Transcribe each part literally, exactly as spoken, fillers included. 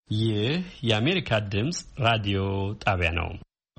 ይህ የአሜሪካ ድምጽ ራዲዮ ጣቢያ ነው።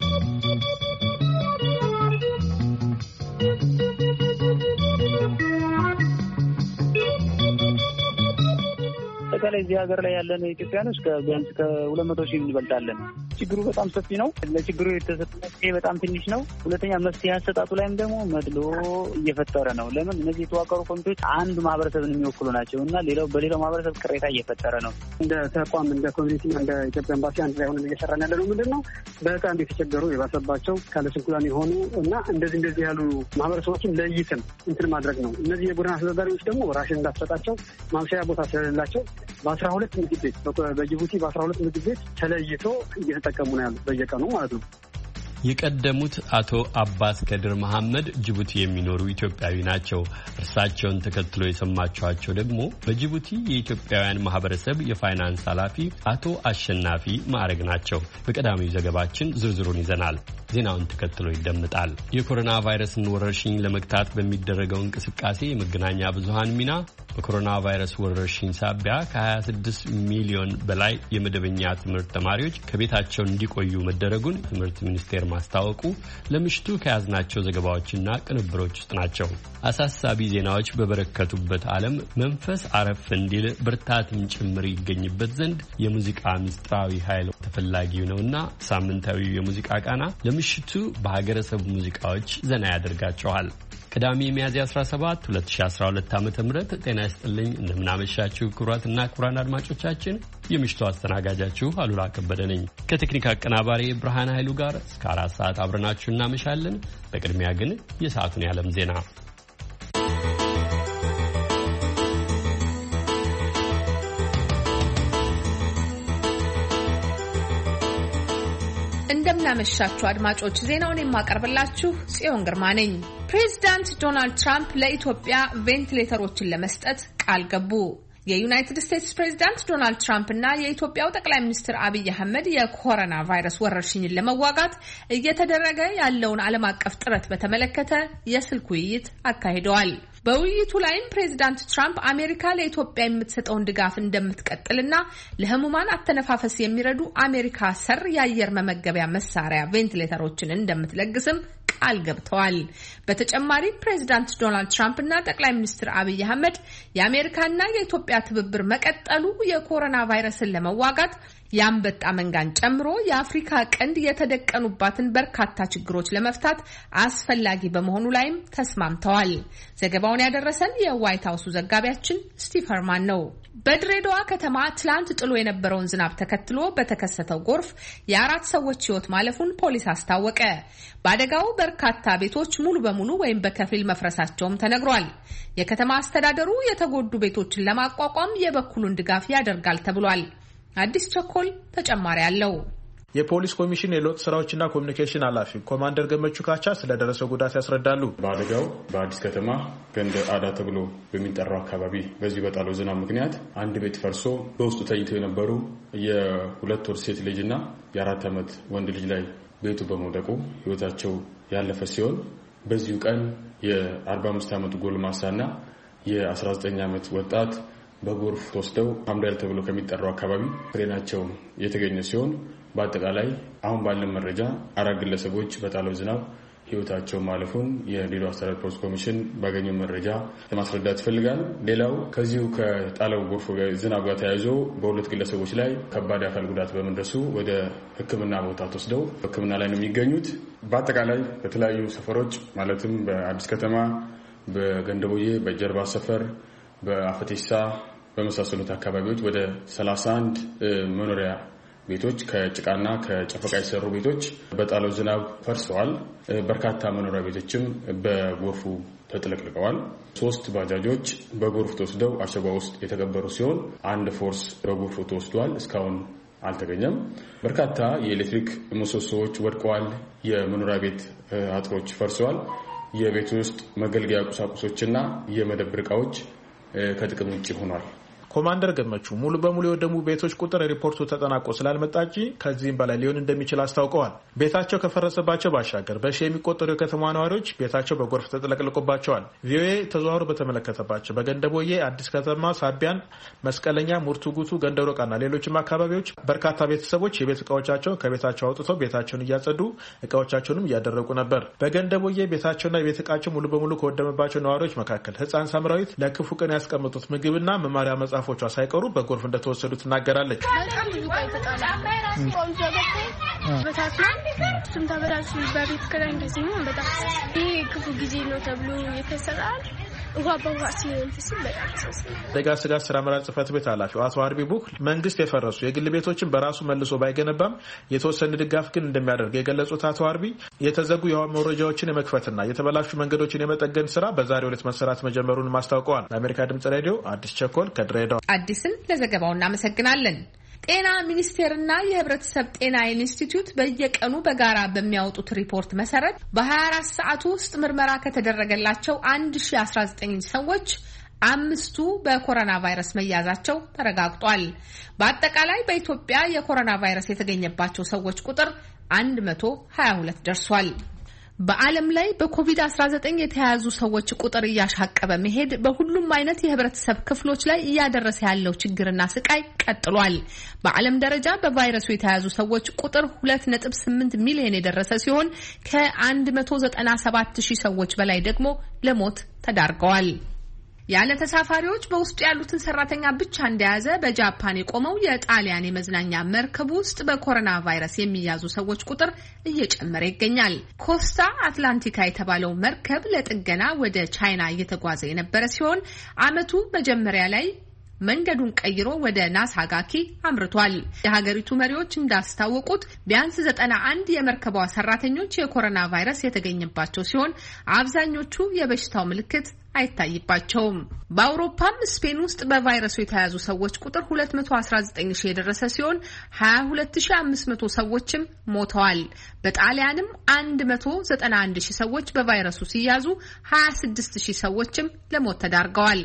በተለይ እዚህ ሀገር ላይ ያለን ኢትዮጵያኖች ከቢያንስ ከሁለት መቶ ሺህ እንበልጣለን። ችግሩ በጣም ሰፊ ነው። ለችግሩ የተሰጠው በጣም ትንሽ ነው። ሁለተኛ መፍትሄ አሰጣጡ ላይም ደግሞ መድሎ እየፈጠረ ነው። ለምን እነዚህ የተዋቀሩ ኮሚቴዎች አንድ ማህበረሰብን የሚወክሉ ናቸው እና ሌላው በሌላው ማህበረሰብ ቅሬታ እየፈጠረ ነው። እንደ ተቋም እንደ ኮሚኒቲ እንደ ኢትዮጵያ ኤምባሲ አንድ ላይ ሆነን እየሰራን ያለ ነው። ምንድነው በጣም የተቸገሩ የባሰባቸው ካለ ስንኩላን የሆኑ እና እንደዚህ እንደዚህ ያሉ ማህበረሰቦችን ለይተን እንትን ማድረግ ነው። እነዚህ የጎዳና አስተዳዳሪዎች ደግሞ ራሽን እንዳትሰጣቸው ማምሻያ ቦታ ስለሌላቸው በአስራ ሁለት ምግብ ቤት በጅቡቲ በአስራ ሁለት ምግብ ቤት ተለይቶ እየተጠቀሙ ነው ያሉት በየቀኑ ማለት ነው። የቀደሙት አቶ አባስ ከድር መሐመድ ጅቡቲ የሚኖሩ ኢትዮጵያዊ ናቸው። እርሳቸውን ተከትሎ የሰማችኋቸው ደግሞ በጅቡቲ የኢትዮጵያውያን ማህበረሰብ የፋይናንስ ኃላፊ አቶ አሸናፊ ማዕረግ ናቸው። በቀዳሚው ዘገባችን ዝርዝሩን ይዘናል። ዜናውን ተከትሎ ይደመጣል። የኮሮና ቫይረስን ወረርሽኝ ለመግታት በሚደረገው እንቅስቃሴ የመገናኛ ብዙሃን ሚና፣ በኮሮና ቫይረስ ወረርሽኝ ሳቢያ ከሀያ ስድስት ሚሊዮን በላይ የመደበኛ ትምህርት ተማሪዎች ከቤታቸው እንዲቆዩ መደረጉን ትምህርት ሚኒስቴር ማስታወቁ ለምሽቱ ከያዝናቸው ዘገባዎችና ቅንብሮች ውስጥ ናቸው። አሳሳቢ ዜናዎች በበረከቱበት ዓለም መንፈስ አረፍ እንዲል ብርታትም ጭምር ይገኝበት ዘንድ የሙዚቃ ምስጢራዊ ኃይል ተፈላጊው ነውና ሳምንታዊው የሙዚቃ ቃና ለምሽቱ በሀገረሰብ ሙዚቃዎች ዘና ያደርጋቸዋል። ቅዳሜ ሚያዝያ አስራ ሰባት ሁለት ሺህ አስራ ሁለት ዓ.ም ጤና ይስጥልኝ። እንደምናመሻችሁ ክቡራትና ክቡራን አድማጮቻችን፣ የምሽቱ አስተናጋጃችሁ አሉላ ከበደ ነኝ ከቴክኒክ አቀናባሪ ብርሃን ኃይሉ ጋር እስከ አራት ሰዓት አብረናችሁ እናመሻለን። በቅድሚያ ግን የሰዓቱን የዓለም ዜና። እንደምናመሻችሁ አድማጮች፣ ዜናውን የማቀርብላችሁ ጽዮን ግርማ ነኝ። ፕሬዚዳንት ዶናልድ ትራምፕ ለኢትዮጵያ ቬንቲሌተሮችን ለመስጠት ቃል ገቡ። የዩናይትድ ስቴትስ ፕሬዚዳንት ዶናልድ ትራምፕ እና የኢትዮጵያው ጠቅላይ ሚኒስትር አብይ አህመድ የኮሮና ቫይረስ ወረርሽኝን ለመዋጋት እየተደረገ ያለውን ዓለም አቀፍ ጥረት በተመለከተ የስልክ ውይይት አካሂደዋል። በውይይቱ ላይም ፕሬዚዳንት ትራምፕ አሜሪካ ለኢትዮጵያ የምትሰጠውን ድጋፍ እንደምትቀጥልና ለህሙማን አተነፋፈስ የሚረዱ አሜሪካ ሰር የአየር መመገቢያ መሳሪያ ቬንቲሌተሮችን እንደምትለግስም ቃል ገብተዋል። በተጨማሪም ፕሬዚዳንት ዶናልድ ትራምፕ እና ጠቅላይ ሚኒስትር አብይ አህመድ የአሜሪካና የኢትዮጵያ ትብብር መቀጠሉ የኮሮና ቫይረስን ለመዋጋት የአንበጣ መንጋን ጨምሮ የአፍሪካ ቀንድ የተደቀኑባትን በርካታ ችግሮች ለመፍታት አስፈላጊ በመሆኑ ላይም ተስማምተዋል። ዘገባውን ያደረሰን የዋይት ሀውሱ ዘጋቢያችን ስቲቭ ኸርማን ነው። በድሬዳዋ ከተማ ትላንት ጥሎ የነበረውን ዝናብ ተከትሎ በተከሰተው ጎርፍ የአራት ሰዎች ሕይወት ማለፉን ፖሊስ አስታወቀ። በአደጋው በርካታ ቤቶች ሙሉ በሙሉ ወይም በከፊል መፍረሳቸውም ተነግሯል። የከተማ አስተዳደሩ የተጎዱ ቤቶችን ለማቋቋም የበኩሉን ድጋፍ ያደርጋል ተብሏል። አዲስ ቸኮል ተጨማሪ አለው። የፖሊስ ኮሚሽን የለውጥ ስራዎችና ኮሚኒኬሽን ኃላፊ ኮማንደር ገመቹ ካቻ ስለደረሰው ጉዳት ያስረዳሉ። በአደጋው በአዲስ ከተማ ገንደ አዳ ተብሎ በሚጠራው አካባቢ በዚህ በጣለው ዝናብ ምክንያት አንድ ቤት ፈርሶ በውስጡ ተይተው የነበሩ የሁለት ወር ሴት ልጅና የአራት ዓመት ወንድ ልጅ ላይ ቤቱ በመውደቁ ህይወታቸው ያለፈ ሲሆን በዚሁ ቀን የአርባ አምስት ዓመት ጎልማሳና የአስራ ዘጠኝ ዓመት ወጣት በጎርፍ ተወስደው ሐምዳል ተብሎ ከሚጠራው አካባቢ ፍሬናቸው የተገኘ ሲሆን በአጠቃላይ አሁን ባለን መረጃ አራት ግለሰቦች በጣለው ዝናብ ህይወታቸው ማለፉን የድሬዳዋ አስተዳደር ፖሊስ ኮሚሽን ባገኘው መረጃ ለማስረዳት ይፈልጋል። ሌላው ከዚሁ ከጣለው ጎርፍ ዝናብ ጋር ተያይዞ በሁለት ግለሰቦች ላይ ከባድ አካል ጉዳት በመድረሱ ወደ ሕክምና ቦታ ተወስደው ሕክምና ላይ ነው የሚገኙት። በአጠቃላይ በተለያዩ ሰፈሮች ማለትም በአዲስ ከተማ፣ በገንደቦዬ፣ በጀርባ ሰፈር፣ በአፈቴሳ በመሳሰሉት አካባቢዎች ወደ ሰላሳ አንድ መኖሪያ ቤቶች ከጭቃና ከጨፈቃ የተሰሩ ቤቶች በጣለው ዝናብ ፈርሰዋል። በርካታ መኖሪያ ቤቶችም በጎርፉ ተጥለቅልቀዋል። ሶስት ባጃጆች በጎርፍ ተወስደው አሸባ ውስጥ የተቀበሩ ሲሆን አንድ ፎርስ በጎርፉ ተወስዷል፣ እስካሁን አልተገኘም። በርካታ የኤሌክትሪክ ምሰሶዎች ወድቀዋል። የመኖሪያ ቤት አጥሮች ፈርሰዋል። የቤት ውስጥ መገልገያ ቁሳቁሶችና የመደብር ዕቃዎች ከጥቅም ውጭ ሆኗል። ኮማንደር ገመቹ ሙሉ በሙሉ የወደሙ ቤቶች ቁጥር ሪፖርቱ ተጠናቆ ስላልመጣጂ ከዚህም በላይ ሊሆን እንደሚችል አስታውቀዋል። ቤታቸው ከፈረሰባቸው ባሻገር በሺ የሚቆጠሩ የከተማ ነዋሪዎች ቤታቸው በጎርፍ ተጥለቅልቆባቸዋል። ቪኦኤ ተዘዋውሮ በተመለከተባቸው በገንደቦዬ፣ አዲስ ከተማ፣ ሳቢያን፣ መስቀለኛ፣ ሙርቱጉቱ፣ ገንደሮቃና ሌሎችም አካባቢዎች በርካታ ቤተሰቦች የቤት እቃዎቻቸውን ከቤታቸው አውጥተው ቤታቸውን እያጸዱ እቃዎቻቸውንም እያደረጉ ነበር። በገንደቦዬ ቤታቸውና የቤት እቃቸው ሙሉ በሙሉ ከወደመባቸው ነዋሪዎች መካከል ህፃን ሳምራዊት ለክፉ ቀን ያስቀመጡት ምግብና መማሪያ መጽሐፎቿ ሳይቀሩ በጎርፍ እንደተወሰዱ ትናገራለች። በጣም ብዙ ቆይ ተጣላ ቆንጆ ገብ በታስማን እሱም ተበላሽ በቤት ከላይ እንደዚህ ነው። በጣም ይሄ ክፉ ጊዜ ነው ተብሎ የተሰራል። ውሃ በውሃ ሲሆን ሲል በጣም ሰስ ደጋ ስጋት ስራ አመራር ጽህፈት ቤት ኃላፊው አቶ አርቢ ቡክ መንግስት የፈረሱ የግል ቤቶችን በራሱ መልሶ ባይገነባም የተወሰነ ድጋፍ ግን እንደሚያደርግ የገለጹት አቶ አርቢ የተዘጉ የውሃ መውረጃዎችን የመክፈትና የተበላሹ መንገዶችን የመጠገን ስራ በዛሬው ዕለት መሰራት መጀመሩን ማስታወቀዋል። ለአሜሪካ ድምጽ ሬዲዮ አዲስ ቸኮል ከድሬዳዋ። አዲስን ለዘገባው እናመሰግናለን። ጤና ሚኒስቴርና የህብረተሰብ ጤና ኢንስቲትዩት በየቀኑ በጋራ በሚያወጡት ሪፖርት መሰረት በሀያ አራት ሰዓት ውስጥ ምርመራ ከተደረገላቸው አንድ ሺ አስራ ዘጠኝ ሰዎች አምስቱ በኮሮና ቫይረስ መያዛቸው ተረጋግጧል። በአጠቃላይ በኢትዮጵያ የኮሮና ቫይረስ የተገኘባቸው ሰዎች ቁጥር አንድ መቶ ሀያ ሁለት ደርሷል። በዓለም ላይ በኮቪድ አስራ ዘጠኝ የተያዙ ሰዎች ቁጥር እያሻቀበ መሄድ በሁሉም አይነት የህብረተሰብ ክፍሎች ላይ እያደረሰ ያለው ችግርና ስቃይ ቀጥሏል። በዓለም ደረጃ በቫይረሱ የተያዙ ሰዎች ቁጥር ሁለት ነጥብ ስምንት ሚሊዮን የደረሰ ሲሆን ከአንድ መቶ ዘጠና ሰባት ሺህ ሰዎች በላይ ደግሞ ለሞት ተዳርገዋል። ያለ ተሳፋሪዎች በውስጡ ያሉትን ሰራተኛ ብቻ እንደያዘ በጃፓን የቆመው የጣሊያን የመዝናኛ መርከብ ውስጥ በኮሮና ቫይረስ የሚያዙ ሰዎች ቁጥር እየጨመረ ይገኛል። ኮስታ አትላንቲካ የተባለው መርከብ ለጥገና ወደ ቻይና እየተጓዘ የነበረ ሲሆን ዓመቱ መጀመሪያ ላይ መንገዱን ቀይሮ ወደ ናሳጋኪ አምርቷል። የሀገሪቱ መሪዎች እንዳስታወቁት ቢያንስ ዘጠና አንድ የመርከቧ ሰራተኞች የኮሮና ቫይረስ የተገኘባቸው ሲሆን አብዛኞቹ የበሽታው ምልክት አይታይባቸውም። በአውሮፓም ስፔን ውስጥ በቫይረሱ የተያዙ ሰዎች ቁጥር ሁለት መቶ አስራ ዘጠኝ ሺህ የደረሰ ሲሆን ሀያ ሁለት ሺህ አምስት መቶ ሰዎችም ሞተዋል። በጣሊያንም አንድ መቶ ዘጠና አንድ ሺህ ሰዎች በቫይረሱ ሲያዙ ሀያ ስድስት ሺህ ሰዎችም ለሞት ተዳርገዋል።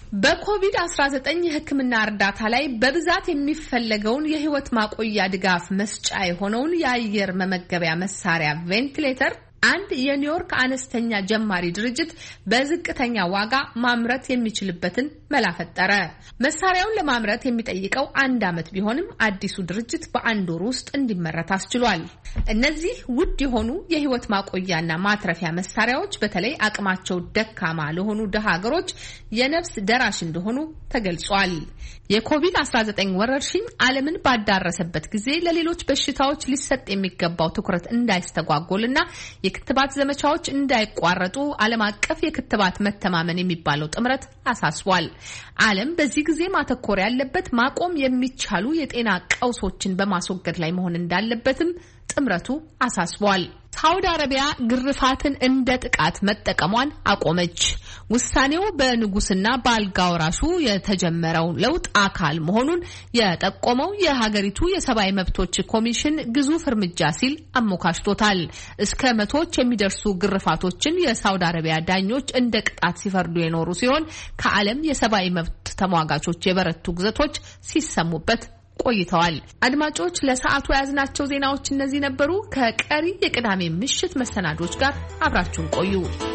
በኮቪድ አስራ ዘጠኝ የሕክምና እርዳታ ላይ በብዛት የሚፈለገውን የህይወት ማቆያ ድጋፍ መስጫ የሆነውን የአየር መመገቢያ መሳሪያ ቬንቲሌተር አንድ የኒውዮርክ አነስተኛ ጀማሪ ድርጅት በዝቅተኛ ዋጋ ማምረት የሚችልበትን መላ ፈጠረ። መሳሪያውን ለማምረት የሚጠይቀው አንድ ዓመት ቢሆንም አዲሱ ድርጅት በአንድ ወር ውስጥ እንዲመረት አስችሏል። እነዚህ ውድ የሆኑ የህይወት ማቆያና ማትረፊያ መሳሪያዎች በተለይ አቅማቸው ደካማ ለሆኑ ደሃ ሀገሮች የነፍስ ደራሽ እንደሆኑ ተገልጿል። የኮቪድ አስራ ዘጠኝ ወረርሽኝ ዓለምን ባዳረሰበት ጊዜ ለሌሎች በሽታዎች ሊሰጥ የሚገባው ትኩረት እንዳይስተጓጎልና የክትባት ዘመቻዎች እንዳይቋረጡ ዓለም አቀፍ የክትባት መተማመን የሚባለው ጥምረት አሳስቧል። ዓለም በዚህ ጊዜ ማተኮር ያለበት ማቆም የሚቻሉ የጤና ቀውሶችን በማስወገድ ላይ መሆን እንዳለበትም ጥምረቱ አሳስቧል። ሳውዲ አረቢያ ግርፋትን እንደ ጥቃት መጠቀሟን አቆመች። ውሳኔው በንጉስና በአልጋ ወራሹ የተጀመረው ለውጥ አካል መሆኑን የጠቆመው የሀገሪቱ የሰብአዊ መብቶች ኮሚሽን ግዙፍ እርምጃ ሲል አሞካሽቶታል። እስከ መቶዎች የሚደርሱ ግርፋቶችን የሳውዲ አረቢያ ዳኞች እንደ ቅጣት ሲፈርዱ የኖሩ ሲሆን ከዓለም የሰብአዊ መብት ተሟጋቾች የበረቱ ግዘቶች ሲሰሙበት ቆይተዋል። አድማጮች ለሰዓቱ ያዝናቸው ዜናዎች እነዚህ ነበሩ። ከቀሪ የቅዳሜ ምሽት መሰናዶች ጋር አብራችሁን ቆዩ።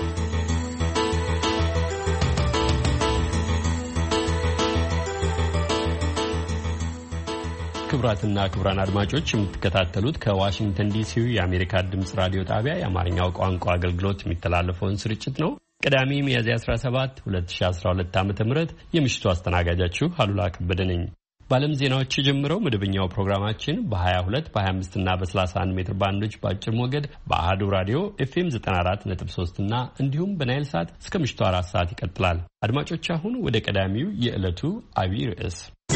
ክቡራትና ክቡራን አድማጮች የምትከታተሉት ከዋሽንግተን ዲሲው የአሜሪካ ድምጽ ራዲዮ ጣቢያ የአማርኛው ቋንቋ አገልግሎት የሚተላለፈውን ስርጭት ነው። ቅዳሜ ሚያዝያ አስራ ሰባት ሁለት ሺህ አስራ ሁለት ዓ.ም የምሽቱ አስተናጋጃችሁ አሉላ ከበደ ነኝ። በዓለም ዜናዎች የጀመረው መደበኛው ፕሮግራማችን በ22 በ25 እና በ31 ሜትር ባንዶች በአጭር ሞገድ በአሃዱ ራዲዮ ኤፍኤም ዘጠና አራት ነጥብ ሶስት እና እንዲሁም በናይል ሳት እስከ ምሽቱ አራት ሰዓት ይቀጥላል። አድማጮች አሁን ወደ ቀዳሚው የዕለቱ አብይ ርዕስ።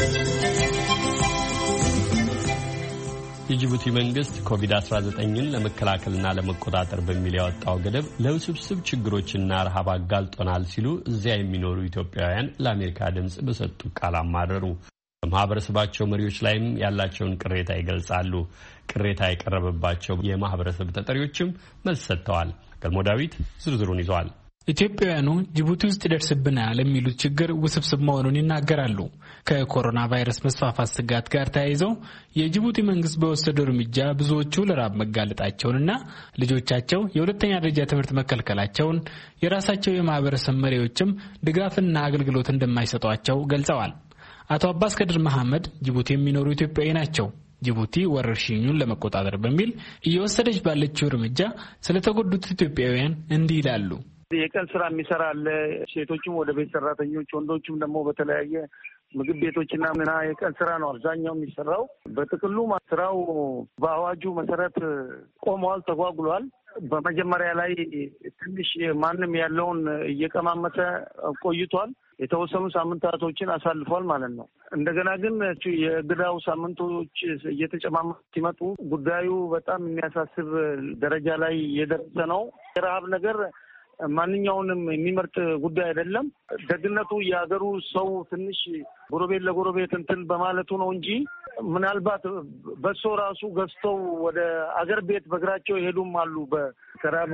የጅቡቲ መንግስት ኮቪድ አስራ ዘጠኝን ለመከላከልና ለመቆጣጠር በሚል ያወጣው ገደብ ለውስብስብ ችግሮችና ረሃብ አጋልጦናል ሲሉ እዚያ የሚኖሩ ኢትዮጵያውያን ለአሜሪካ ድምጽ በሰጡ ቃል አማረሩ። በማህበረሰባቸው መሪዎች ላይም ያላቸውን ቅሬታ ይገልጻሉ። ቅሬታ የቀረበባቸው የማህበረሰብ ተጠሪዎችም መልስ ሰጥተዋል። ገልሞ ዳዊት ዝርዝሩን ይዟል። ኢትዮጵያውያኑ ጅቡቲ ውስጥ ይደርስብናል የሚሉት ችግር ውስብስብ መሆኑን ይናገራሉ። ከኮሮና ቫይረስ መስፋፋት ስጋት ጋር ተያይዘው የጅቡቲ መንግስት በወሰደው እርምጃ ብዙዎቹ ለራብ መጋለጣቸውንና ልጆቻቸው የሁለተኛ ደረጃ ትምህርት መከልከላቸውን የራሳቸው የማህበረሰብ መሪዎችም ድጋፍና አገልግሎት እንደማይሰጧቸው ገልጸዋል። አቶ አባስ ከድር መሐመድ ጅቡቲ የሚኖሩ ኢትዮጵያዊ ናቸው። ጅቡቲ ወረርሽኙን ለመቆጣጠር በሚል እየወሰደች ባለችው እርምጃ ስለተጎዱት ኢትዮጵያውያን እንዲህ ይላሉ። የቀን ስራ የሚሰራ አለ። ሴቶችም ወደ ቤት ሰራተኞች፣ ወንዶችም ደግሞ በተለያየ ምግብ ቤቶችና ምና የቀን ስራ ነው አብዛኛው የሚሰራው። በጥቅሉ ስራው በአዋጁ መሰረት ቆመዋል፣ ተጓጉሏል። በመጀመሪያ ላይ ትንሽ ማንም ያለውን እየቀማመሰ ቆይቷል። የተወሰኑ ሳምንታቶችን አሳልፏል ማለት ነው። እንደገና ግን የእገዳው ሳምንቶች እየተጨማመሩ ሲመጡ ጉዳዩ በጣም የሚያሳስብ ደረጃ ላይ የደረሰ ነው። የረሀብ ነገር ማንኛውንም የሚመርጥ ጉዳይ አይደለም። ደግነቱ የሀገሩ ሰው ትንሽ ጎረቤት ለጎረቤት እንትን በማለቱ ነው እንጂ ምናልባት በሶ ራሱ ገዝተው ወደ አገር ቤት በእግራቸው ይሄዱም አሉ በከራቡ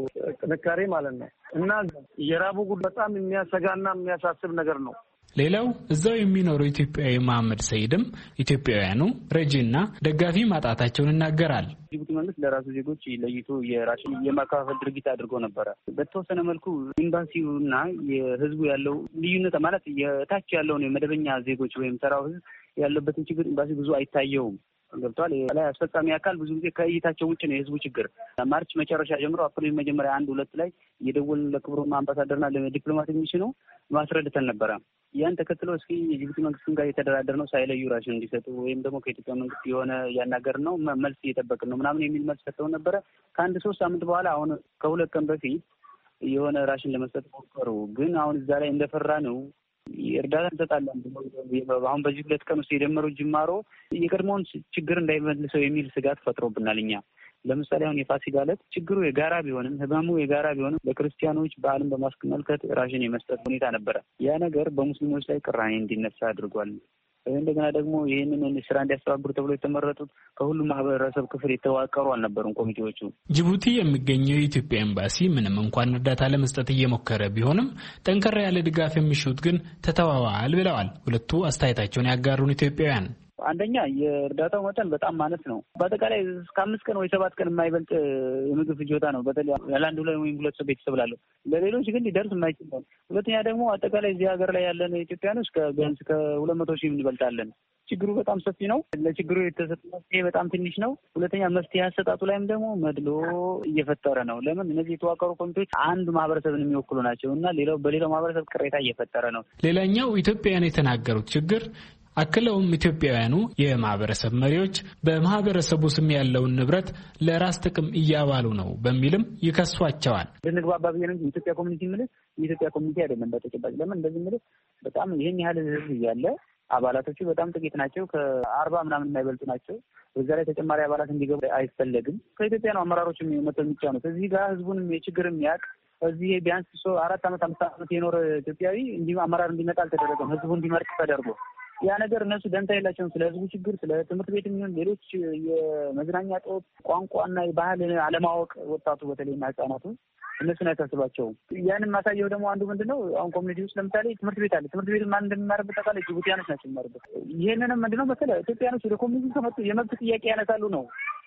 ጥንካሬ ማለት ነው። እና የራቡ ጉዳይ በጣም የሚያሰጋና የሚያሳስብ ነገር ነው። ሌላው እዛው የሚኖረው ኢትዮጵያዊ መሐመድ ሰይድም ኢትዮጵያውያኑ ረጂና ደጋፊ ማጣታቸውን ይናገራል። ጅቡቲ መንግስት ለራሱ ዜጎች ለይቶ የራሽን የማከፋፈል ድርጊት አድርጎ ነበረ። በተወሰነ መልኩ ኤምባሲውና የህዝቡ ያለው ልዩነት ማለት የታች ያለውን የመደበኛ ዜጎች ወይም ተራው ህዝብ ያለበትን ችግር ኤምባሲ ብዙ አይታየውም። ገብቷል። ላይ አስፈጻሚ አካል ብዙ ጊዜ ከእይታቸው ውጭ ነው የህዝቡ ችግር። ማርች መጨረሻ ጀምሮ አፕሪል መጀመሪያ አንድ ሁለት ላይ የደወልን ለክቡር አምባሳደርና ለዲፕሎማቲክ ሚሽኑ ማስረድተን ነበረ። ያን ተከትሎ እስኪ የጅቡቲ መንግስትን ጋር የተደራደር ነው ሳይለዩ ራሽን እንዲሰጡ ወይም ደግሞ ከኢትዮጵያ መንግስት የሆነ ያናገር ነው መልስ እየጠበቅን ነው ምናምን የሚል መልስ ሰጥተው ነበረ። ከአንድ ሶስት ሳምንት በኋላ አሁን ከሁለት ቀን በፊት የሆነ ራሽን ለመስጠት ሞከሩ። ግን አሁን እዛ ላይ እንደፈራ ነው እርዳታ እንሰጣለን ብለው አሁን በዚህ ሁለት ቀን ውስጥ የደመሩት ጅማሮ የቀድሞውን ችግር እንዳይመልሰው የሚል ስጋት ፈጥሮብናል። እኛ ለምሳሌ አሁን የፋሲካ ዕለት ችግሩ የጋራ ቢሆንም ህመሙ የጋራ ቢሆንም ለክርስቲያኖች በዓልን በማስመልከት ራሽን የመስጠት ሁኔታ ነበረ። ያ ነገር በሙስሊሞች ላይ ቅራኔ እንዲነሳ አድርጓል። እንደገና ደግሞ ይህንን ስራ እንዲያስተባብሩ ተብሎ የተመረጡት ከሁሉም ማህበረሰብ ክፍል የተዋቀሩ አልነበሩም ኮሚቴዎቹ። ጅቡቲ የሚገኘው የኢትዮጵያ ኤምባሲ ምንም እንኳን እርዳታ ለመስጠት እየሞከረ ቢሆንም ጠንከር ያለ ድጋፍ የሚሹት ግን ተተዋዋል ብለዋል ሁለቱ አስተያየታቸውን ያጋሩን ኢትዮጵያውያን። አንደኛ የእርዳታው መጠን በጣም ማነስ ነው። በአጠቃላይ እስከ አምስት ቀን ወይ ሰባት ቀን የማይበልጥ የምግብ ፍጆታ ነው። በተለይ ያላንድ ሁለት ወይም ሁለት ሰው ቤተሰብ ላለው ለሌሎች ግን ሊደርስ የማይችል ነው። ሁለተኛ ደግሞ አጠቃላይ እዚህ ሀገር ላይ ያለን ኢትዮጵያኖች ከቢያንስ ከሁለት መቶ ሺህ እንበልጣለን። ችግሩ በጣም ሰፊ ነው። ለችግሩ የተሰጠ መፍትሄ በጣም ትንሽ ነው። ሁለተኛ መፍትሄ አሰጣጡ ላይም ደግሞ መድሎ እየፈጠረ ነው። ለምን እነዚህ የተዋቀሩ ኮሚቴዎች አንድ ማህበረሰብን የሚወክሉ ናቸው እና ሌላው በሌላው ማህበረሰብ ቅሬታ እየፈጠረ ነው። ሌላኛው ኢትዮጵያውያን የተናገሩት ችግር አክለውም ኢትዮጵያውያኑ የማህበረሰብ መሪዎች በማህበረሰቡ ስም ያለውን ንብረት ለራስ ጥቅም እያባሉ ነው በሚልም ይከሷቸዋል። እንግባባ ብዬ ነው የኢትዮጵያ ኮሚኒቲ ምልህ የኢትዮጵያ ኮሚኒቲ አይደለም በተጨባጭ ለምን እንደዚህ ምልህ በጣም ይሄን ያህል ህዝብ እያለ አባላቶቹ በጣም ጥቂት ናቸው። ከአርባ ምናምን የማይበልጡ ናቸው። በዛ ላይ ተጨማሪ አባላት እንዲገቡ አይፈለግም። ከኢትዮጵያ ነው አመራሮች የሚመጡ የሚጫኑት። እዚህ ጋር ህዝቡንም የችግርም ያቅ እዚህ ቢያንስ ሶ አራት አመት አምስት አመት የኖረ ኢትዮጵያዊ እንዲህ አመራር እንዲመጣ አልተደረገም። ህዝቡ እንዲመርጥ ተደርጎ ያ ነገር እነሱ ደንታ የላቸውም። ስለ ህዝቡ ችግር፣ ስለ ትምህርት ቤት የሚሆን ሌሎች የመዝናኛ ጦት፣ ቋንቋና የባህል አለማወቅ ወጣቱ በተለይና ህጻናቱ እነሱን አይታስባቸውም። ያንን ማሳየው ደግሞ አንዱ ምንድን ነው አሁን ኮሚኒቲ ውስጥ ለምሳሌ ትምህርት ቤት አለ። ትምህርት ቤት ማን እንደሚማርበት ታውቃለህ? ጅቡቲያኖች ናቸው የሚማርበት። ይህንንም ምንድን ነው መሰለህ ኢትዮጵያኖች ወደ ኮሚኒቲ ከመጡ የመብት ጥያቄ ያነሳሉ ነው።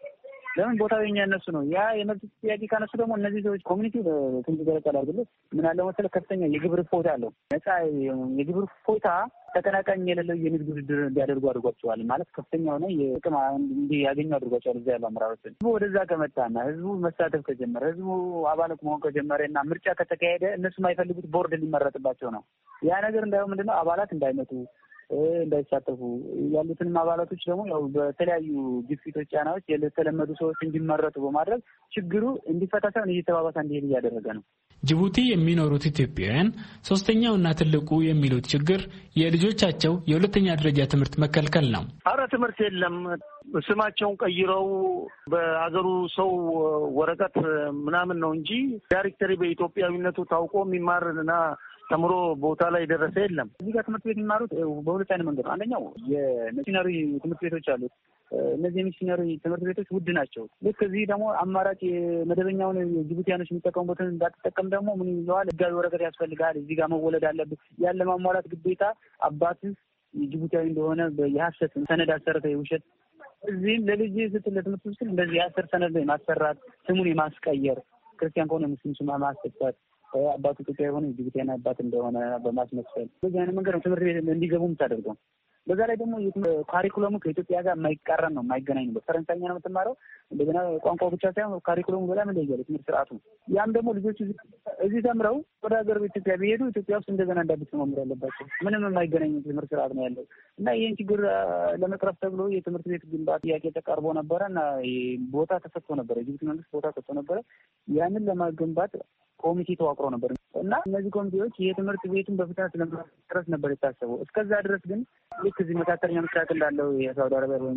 ለምን ቦታው የኛ እነሱ ነው። ያ የመብት ጥያቄ ካነሱ ደግሞ እነዚህ ሰዎች ኮሚኒቲ ትንሽ ገለጻ አድርገው ምን አለ መሰለህ ከፍተኛ የግብር ፎታ አለው። ነፃ የግብር ፎታ ተቀናቃኝ የሌለው የንግድ ውድድር እንዲያደርጉ አድርጓቸዋል። ማለት ከፍተኛ ሆነ የጥቅም እንዲያገኙ አድርጓቸዋል። እዚያ ያሉ አመራሮች ህዝቡ ወደዛ ከመጣና ህዝቡ መሳተፍ ከጀመረ ህዝቡ አባላት መሆን ከጀመረ እና ምርጫ ከተካሄደ እነሱ የማይፈልጉት ቦርድ ሊመረጥባቸው ነው። ያ ነገር እንዳይሆን ምንድነው አባላት እንዳይመጡ እንዳይሳተፉ ያሉትንም አባላቶች ደግሞ ያው በተለያዩ ግፊቶች፣ ጫናዎች የተለመዱ ሰዎች እንዲመረጡ በማድረግ ችግሩ እንዲፈታ ሳይሆን እየተባባሰ እንዲሄድ እያደረገ ነው። ጅቡቲ የሚኖሩት ኢትዮጵያውያን ሶስተኛውና ትልቁ የሚሉት ችግር የልጆቻቸው የሁለተኛ ደረጃ ትምህርት መከልከል ነው። አረ ትምህርት የለም። ስማቸውን ቀይረው በአገሩ ሰው ወረቀት ምናምን ነው እንጂ ዳይሬክተሪ በኢትዮጵያዊነቱ ታውቆ የሚማርና ተምሮ ቦታ ላይ ደረሰ የለም። እዚህ ጋር ትምህርት ቤት የሚማሩት በሁለት አይነት መንገድ ነው። አንደኛው የሚሽነሪ ትምህርት ቤቶች አሉት። እነዚህ የሚሽነሪ ትምህርት ቤቶች ውድ ናቸው። ልክ እዚህ ደግሞ አማራጭ መደበኛውን ጅቡቲያኖች የሚጠቀሙበትን እንዳትጠቀም ደግሞ ምን ይለዋል? ህጋዊ ወረቀት ያስፈልጋል። እዚህ ጋር መወለድ አለበት። ያለ ማሟላት ግዴታ አባት ጅቡቲያዊ እንደሆነ የሐሰት ሰነድ አሰርተ የውሸት እዚህም ለልጅ ስትል ለትምህርት ስትል እንደዚህ የአስር ሰነድ ማሰራት፣ ስሙን የማስቀየር ክርስቲያን ከሆነ ሙስሊም ስም ማስቀየር፣ አባቱ ኢትዮጵያ የሆነ ጅቡቲያን አባት እንደሆነ በማስመሰል በዚህ አይነት መንገድ ትምህርት ቤት እንዲገቡ የምታደርገው። በዛ ላይ ደግሞ ካሪኩለሙ ከኢትዮጵያ ጋር የማይቃረን ነው፣ የማይገናኝ ነው። ፈረንሳይኛ ነው የምትማረው። እንደገና ቋንቋው ብቻ ሳይሆን ካሪኩለሙ በጣም እንደያለ ትምህርት ስርዓቱ። ያም ደግሞ ልጆች እዚህ ተምረው ወደ ሀገር ኢትዮጵያ ቢሄዱ ኢትዮጵያ ውስጥ እንደገና እንዳዲስ መማር ያለባቸው ምንም የማይገናኝ ትምህርት ስርዓት ነው ያለው እና ይህን ችግር ለመቅረፍ ተብሎ የትምህርት ቤት ግንባታ ጥያቄ ተቀርቦ ነበረ እና ቦታ ተሰጥቶ ነበረ። የጅቡቲ መንግስት ቦታ ሰጥቶ ነበረ። ያንን ለማገንባት ኮሚቴ ተዋቅሮ ነበር እና እነዚህ ኮሚቴዎች የትምህርት ቤቱን በፍጥነት ለማድረስ ነበር የታሰበው። እስከዛ ድረስ ግን ልክ እዚህ መካከለኛ ምስራቅ እንዳለው የሳውዲ አረቢያ ወይም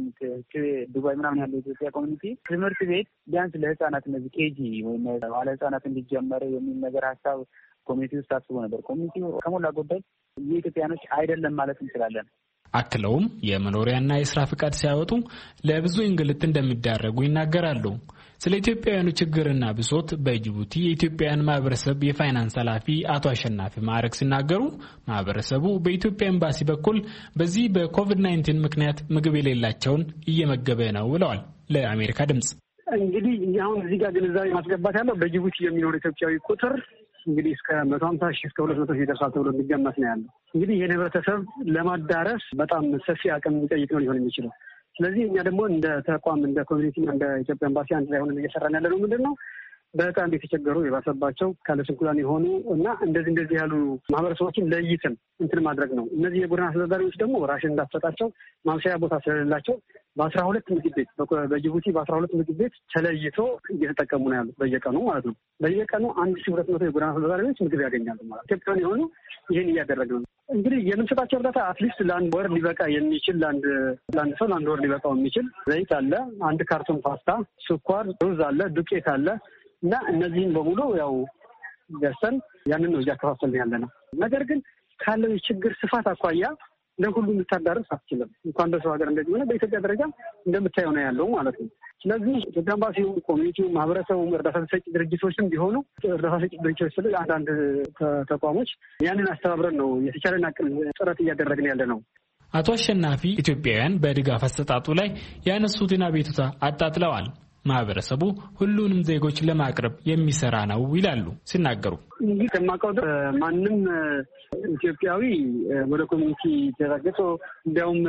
ዱባይ ምናምን ያለው የኢትዮጵያ ኮሚኒቲ ትምህርት ቤት ቢያንስ ለህፃናት እነዚህ ኬጂ ወይም ባለ ህፃናት እንዲጀመር የሚል ነገር ሀሳብ ኮሚኒቲ ውስጥ አስቦ ነበር። ኮሚኒቲው ከሞላ ጎደል የኢትዮጵያኖች አይደለም ማለት እንችላለን። አክለውም የመኖሪያና የስራ ፍቃድ ሲያወጡ ለብዙ እንግልት እንደሚዳረጉ ይናገራሉ። ስለ ኢትዮጵያውያኑ ችግርና ብሶት በጅቡቲ የኢትዮጵያውያን ማህበረሰብ የፋይናንስ ኃላፊ አቶ አሸናፊ ማዕረግ ሲናገሩ ማህበረሰቡ በኢትዮጵያ ኤምባሲ በኩል በዚህ በኮቪድ ናይንቲን ምክንያት ምግብ የሌላቸውን እየመገበ ነው ብለዋል ለአሜሪካ ድምጽ። እንግዲህ አሁን እዚህ ጋር ግንዛቤ ማስገባት ያለው በጅቡቲ የሚኖር ኢትዮጵያዊ ቁጥር እንግዲህ እስከ መቶ ሀምሳ ሺህ እስከ ሁለት መቶ ሺህ ይደርሳል ተብሎ የሚገመት ነው ያለው። እንግዲህ ይህን ህብረተሰብ ለማዳረስ በጣም ሰፊ አቅም የሚጠይቅ ነው ሊሆን የሚችለው። ስለዚህ እኛ ደግሞ እንደ ተቋም እንደ ኮሚኒቲ እንደ ኢትዮጵያ ኤምባሲ አንድ ላይ ሆነን እየሰራን ያለ ነው ምንድን ነው በጣም የተቸገሩ የባሰባቸው ካለ ስንኩላን የሆኑ እና እንደዚህ እንደዚህ ያሉ ማህበረሰቦችን ለይተን እንትን ማድረግ ነው። እነዚህ የጎዳና አስተዳዳሪዎች ደግሞ ራሽን እንዳትሰጣቸው ማምሻያ ቦታ ስለሌላቸው በአስራ ሁለት ምግብ ቤት በጅቡቲ በአስራ ሁለት ምግብ ቤት ተለይቶ እየተጠቀሙ ነው ያሉት በየቀኑ ማለት ነው። በየቀኑ አንድ ሺህ ሁለት መቶ የጎዳና አስተዳዳሪዎች ምግብ ያገኛሉ ማለት ኢትዮጵያውያን የሆኑ ይህን እያደረግ ነው። እንግዲህ የምንሰጣቸው እርዳታ አትሊስት ለአንድ ወር ሊበቃ የሚችል ለአንድ ለአንድ ሰው ለአንድ ወር ሊበቃው የሚችል ዘይት አለ፣ አንድ ካርቶን ፓስታ፣ ስኳር፣ ሩዝ አለ፣ ዱቄት አለ እና እነዚህን በሙሉ ያው ገዝተን ያንን ነው እያከፋፈልን ያለ ነው። ነገር ግን ካለው የችግር ስፋት አኳያ ለሁሉም ልታዳርስ አትችልም። እንኳን በሰው ሀገር እንደዚህ ሆነ በኢትዮጵያ ደረጃ እንደምታየው ነው ያለው ማለት ነው። ስለዚህ ኢትዮጵያ ኤምባሲው፣ ኮሚኒቲው፣ ማህበረሰቡ፣ እርዳታ ሰጪ ድርጅቶችም ቢሆኑ እርዳታ ሰጪ ድርጅቶች ስለ አንዳንድ ተቋሞች ያንን አስተባብረን ነው የተቻለን አቅም ጥረት እያደረግን ያለ ነው። አቶ አሸናፊ ኢትዮጵያውያን በድጋፍ አሰጣጡ ላይ ያነሱትን አቤቱታ አጣጥለዋል። ማህበረሰቡ ሁሉንም ዜጎች ለማቅረብ የሚሰራ ነው ይላሉ ሲናገሩ። እንግዲህ ከማውቀው ማንም ኢትዮጵያዊ ወደ ኮሚኒቲ ተዘግቶ እንዲያውም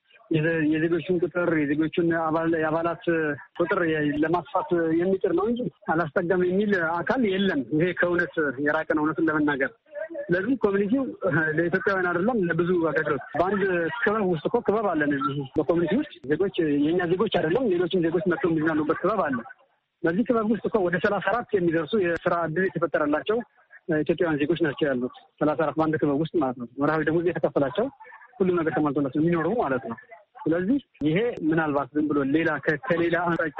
የዜጎቹን ቁጥር የዜጎቹን የአባላት ቁጥር ለማስፋት የሚጥር ነው እንጂ አላስጠጋም የሚል አካል የለም። ይሄ ከእውነት የራቀ ነው እውነቱን ለመናገር። ስለዚህ ኮሚኒቲው ለኢትዮጵያውያን አይደለም ለብዙ አገሮች በአንድ ክበብ ውስጥ እኮ ክበብ አለን። እዚህ በኮሚኒቲ ውስጥ ዜጎች የእኛ ዜጎች አይደለም ሌሎችም ዜጎች መጥተው የሚዝናኑበት ክበብ አለ። በዚህ ክበብ ውስጥ እኮ ወደ ሰላሳ አራት የሚደርሱ የስራ እድል የተፈጠረላቸው ኢትዮጵያውያን ዜጎች ናቸው ያሉት። ሰላሳ አራት በአንድ ክበብ ውስጥ ማለት ነው። ወርሃዊ ደሞዝ የተከፈላቸው ሁሉም ነገር ተሟልቶላቸው የሚኖሩ ማለት ነው። ስለዚህ ይሄ ምናልባት ዝም ብሎ ሌላ ከሌላ አቅጣጫ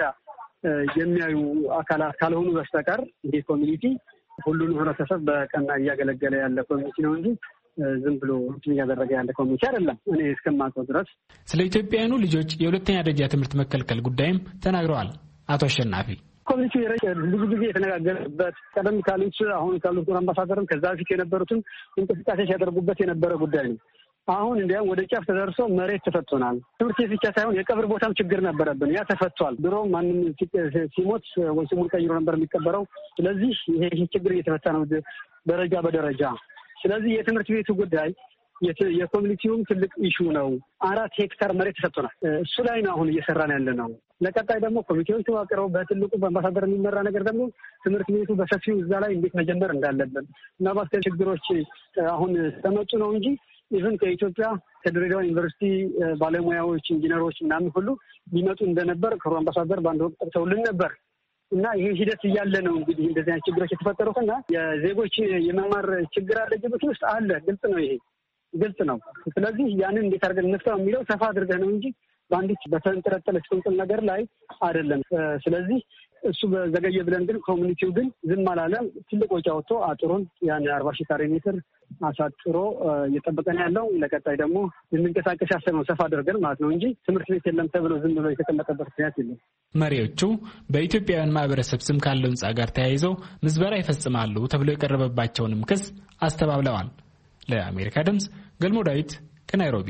የሚያዩ አካላት ካልሆኑ በስተቀር ይሄ ኮሚኒቲ ሁሉንም ህብረተሰብ በቀና እያገለገለ ያለ ኮሚኒቲ ነው እንጂ ዝም ብሎ እያደረገ ያለ ኮሚኒቲ አይደለም እኔ እስከማውቀው ድረስ። ስለ ኢትዮጵያውያኑ ልጆች የሁለተኛ ደረጃ ትምህርት መከልከል ጉዳይም ተናግረዋል አቶ አሸናፊ። ኮሚኒቲ ብዙ ጊዜ የተነጋገረበት ቀደም ካሉት አሁን ካሉት አምባሳደርም ከዛ በፊት የነበሩትን እንቅስቃሴ ሲያደርጉበት የነበረ ጉዳይ ነው። አሁን እንዲያውም ወደ ጫፍ ተደርሶ መሬት ተፈቶናል። ትምህርት ቤት ብቻ ሳይሆን የቀብር ቦታም ችግር ነበረብን። ያ ተፈቷል። ድሮ ማንም ሲሞት ወይ ስሙን ቀይሮ ነበር የሚቀበረው። ስለዚህ ይሄ ችግር እየተፈታ ነው ደረጃ በደረጃ። ስለዚህ የትምህርት ቤቱ ጉዳይ የኮሚኒቲውም ትልቅ ኢሹ ነው። አራት ሄክታር መሬት ተሰጥቶናል። እሱ ላይ ነው አሁን እየሰራን ያለ ነው። ለቀጣይ ደግሞ ኮሚቴዎች ተዋቅረው በትልቁ በአምባሳደር የሚመራ ነገር ደግሞ ትምህርት ቤቱ በሰፊው እዛ ላይ እንዴት መጀመር እንዳለብን እና ባስ ችግሮች አሁን ተመጡ ነው እንጂ ኢቨን ከኢትዮጵያ ከድሬዳዋ ዩኒቨርሲቲ ባለሙያዎች፣ ኢንጂነሮች ምናምን ሁሉ ሊመጡ እንደነበር ክቡር አምባሳደር በአንድ ወቅት ጠርተውልን ነበር እና ይሄ ሂደት እያለ ነው እንግዲህ እንደዚህ አይነት ችግሮች የተፈጠሩት እና የዜጎች የመማር ችግር አለ ጅቡቲ ውስጥ አለ። ግልጽ ነው፣ ይሄ ግልጽ ነው። ስለዚህ ያንን እንዴት አድርገን እንፍታው የሚለው ሰፋ አድርገህ ነው እንጂ በአንዲት በተንጠለጠለች ቁንጽል ነገር ላይ አይደለም። ስለዚህ እሱ በዘገየ ብለን ግን ኮሚኒቲው ግን ዝም አላለም። ትልቅ ወጪ አውጥቶ አጥሩን ያን አርባ ሺህ ካሬ ሜትር አሳጥሮ እየጠበቀን ያለው ለቀጣይ ደግሞ የምንቀሳቀስ ያሰብነው ሰፋ አድርገን ማለት ነው እንጂ ትምህርት ቤት የለም ተብሎ ዝም ብሎ የተቀመጠበት ምክንያት የለም። መሪዎቹ በኢትዮጵያውያን ማህበረሰብ ስም ካለው ህንጻ ጋር ተያይዘው ምዝበራ ይፈጽማሉ ተብሎ የቀረበባቸውንም ክስ አስተባብለዋል። ለአሜሪካ ድምጽ ገልሞ ዳዊት ከናይሮቢ።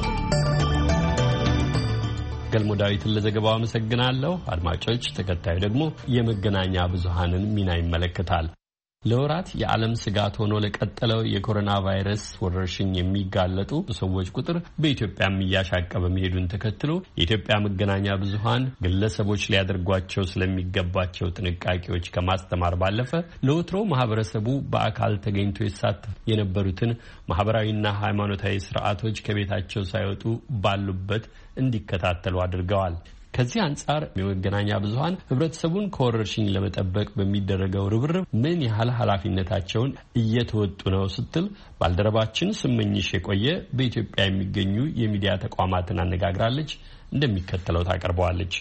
ገልሞ ዳዊትን ለዘገባው አመሰግናለሁ። አድማጮች፣ ተከታዩ ደግሞ የመገናኛ ብዙሃንን ሚና ይመለከታል። ለወራት የዓለም ስጋት ሆኖ ለቀጠለው የኮሮና ቫይረስ ወረርሽኝ የሚጋለጡ ሰዎች ቁጥር በኢትዮጵያም እያሻቀበ መሄዱን ተከትሎ የኢትዮጵያ መገናኛ ብዙሃን ግለሰቦች ሊያደርጓቸው ስለሚገባቸው ጥንቃቄዎች ከማስተማር ባለፈ ለወትሮ ማህበረሰቡ በአካል ተገኝቶ ይሳተፍ የነበሩትን ማህበራዊና ሃይማኖታዊ ስርዓቶች ከቤታቸው ሳይወጡ ባሉበት እንዲከታተሉ አድርገዋል። ከዚህ አንጻር የመገናኛ ብዙሃን ህብረተሰቡን ከወረርሽኝ ለመጠበቅ በሚደረገው ርብርብ ምን ያህል ኃላፊነታቸውን እየተወጡ ነው ስትል ባልደረባችን ስመኝሽ የቆየ በኢትዮጵያ የሚገኙ የሚዲያ ተቋማትን አነጋግራለች። እንደሚከተለው ታቀርበዋለች።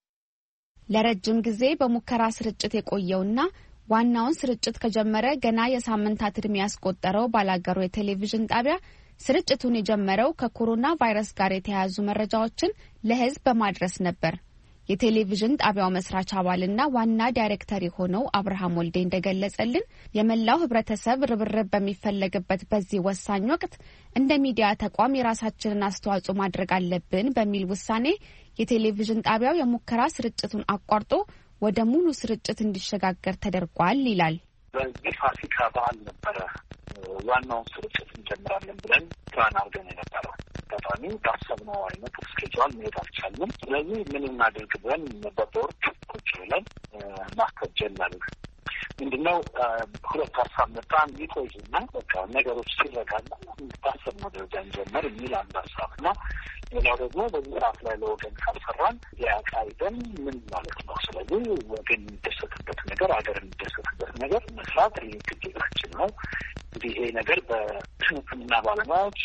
ለረጅም ጊዜ በሙከራ ስርጭት የቆየውና ዋናውን ስርጭት ከጀመረ ገና የሳምንታት ዕድሜ ያስቆጠረው ባላገሩ የቴሌቪዥን ጣቢያ ስርጭቱን የጀመረው ከኮሮና ቫይረስ ጋር የተያያዙ መረጃዎችን ለህዝብ በማድረስ ነበር። የቴሌቪዥን ጣቢያው መስራች አባልና ዋና ዳይሬክተር የሆነው አብርሃም ወልዴ እንደገለጸልን የመላው ህብረተሰብ ርብርብ በሚፈለግበት በዚህ ወሳኝ ወቅት እንደ ሚዲያ ተቋም የራሳችንን አስተዋጽኦ ማድረግ አለብን በሚል ውሳኔ የቴሌቪዥን ጣቢያው የሙከራ ስርጭቱን አቋርጦ ወደ ሙሉ ስርጭት እንዲሸጋገር ተደርጓል ይላል። በዚህ ፋሲካ በዓል ነበረ ዋናውን ስርጭት እንጀምራለን ብለን ፕላን አድርገን የነበረው። በጣም ባሰብነው አይነት እስኬጁል መሄድ አልቻልንም። ስለዚህ ምን እናድርግ ብለን በቦርድ ቁጭ ብለን ማሰብ ጀመርን። ምንድነው ሁለት ሀሳብ መጣን። ይቆይና በቃ ነገሮች ሲረጋጋ ባሰብነው ደረጃ እንጀምር የሚል አንድ ሀሳብ እና ሌላው ደግሞ በዚህ ሰዓት ላይ ለወገን ካልሰራን ያቃይደን ምን ማለት ነው? ስለዚህ ወገን የሚደሰትበት ነገር፣ ሀገር የሚደሰትበት ነገር መስራት ግዴታችን ነው። እንግዲህ ይሄ ነገር በሕክምና ባለሙያዎች፣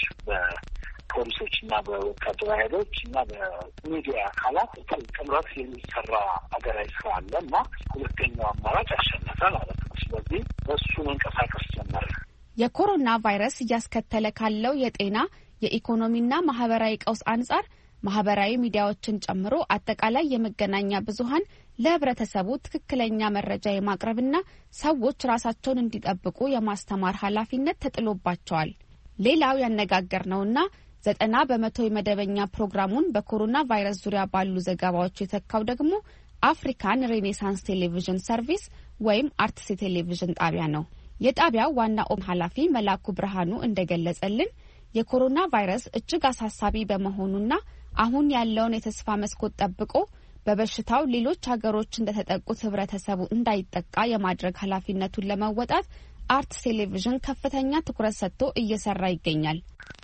በፖሊሶች እና በወታደራዊ ኃይሎች እና በሚዲያ አካላት ጥምረት የሚሰራ ሀገራዊ ስራ አለ እና ሁለተኛው አማራጭ አሸነፈ ማለት ነው። ስለዚህ በሱ መንቀሳቀስ ጀመረ። የኮሮና ቫይረስ እያስከተለ ካለው የጤና የኢኮኖሚና ማህበራዊ ቀውስ አንጻር ማህበራዊ ሚዲያዎችን ጨምሮ አጠቃላይ የመገናኛ ብዙሃን ለህብረተሰቡ ትክክለኛ መረጃ የማቅረብና ሰዎች ራሳቸውን እንዲጠብቁ የማስተማር ኃላፊነት ተጥሎባቸዋል። ሌላው ያነጋገርነውና ዘጠና በመቶ የመደበኛ ፕሮግራሙን በኮሮና ቫይረስ ዙሪያ ባሉ ዘገባዎች የተካው ደግሞ አፍሪካን ሬኔሳንስ ቴሌቪዥን ሰርቪስ ወይም አርትስ ቴሌቪዥን ጣቢያ ነው። የጣቢያው ዋና ኦም ኃላፊ መላኩ ብርሃኑ እንደገለጸልን የኮሮና ቫይረስ እጅግ አሳሳቢ በመሆኑና አሁን ያለውን የተስፋ መስኮት ጠብቆ በበሽታው ሌሎች ሀገሮች እንደተጠቁት ህብረተሰቡ እንዳይጠቃ የማድረግ ኃላፊነቱን ለመወጣት አርትስ ቴሌቪዥን ከፍተኛ ትኩረት ሰጥቶ እየሰራ ይገኛል።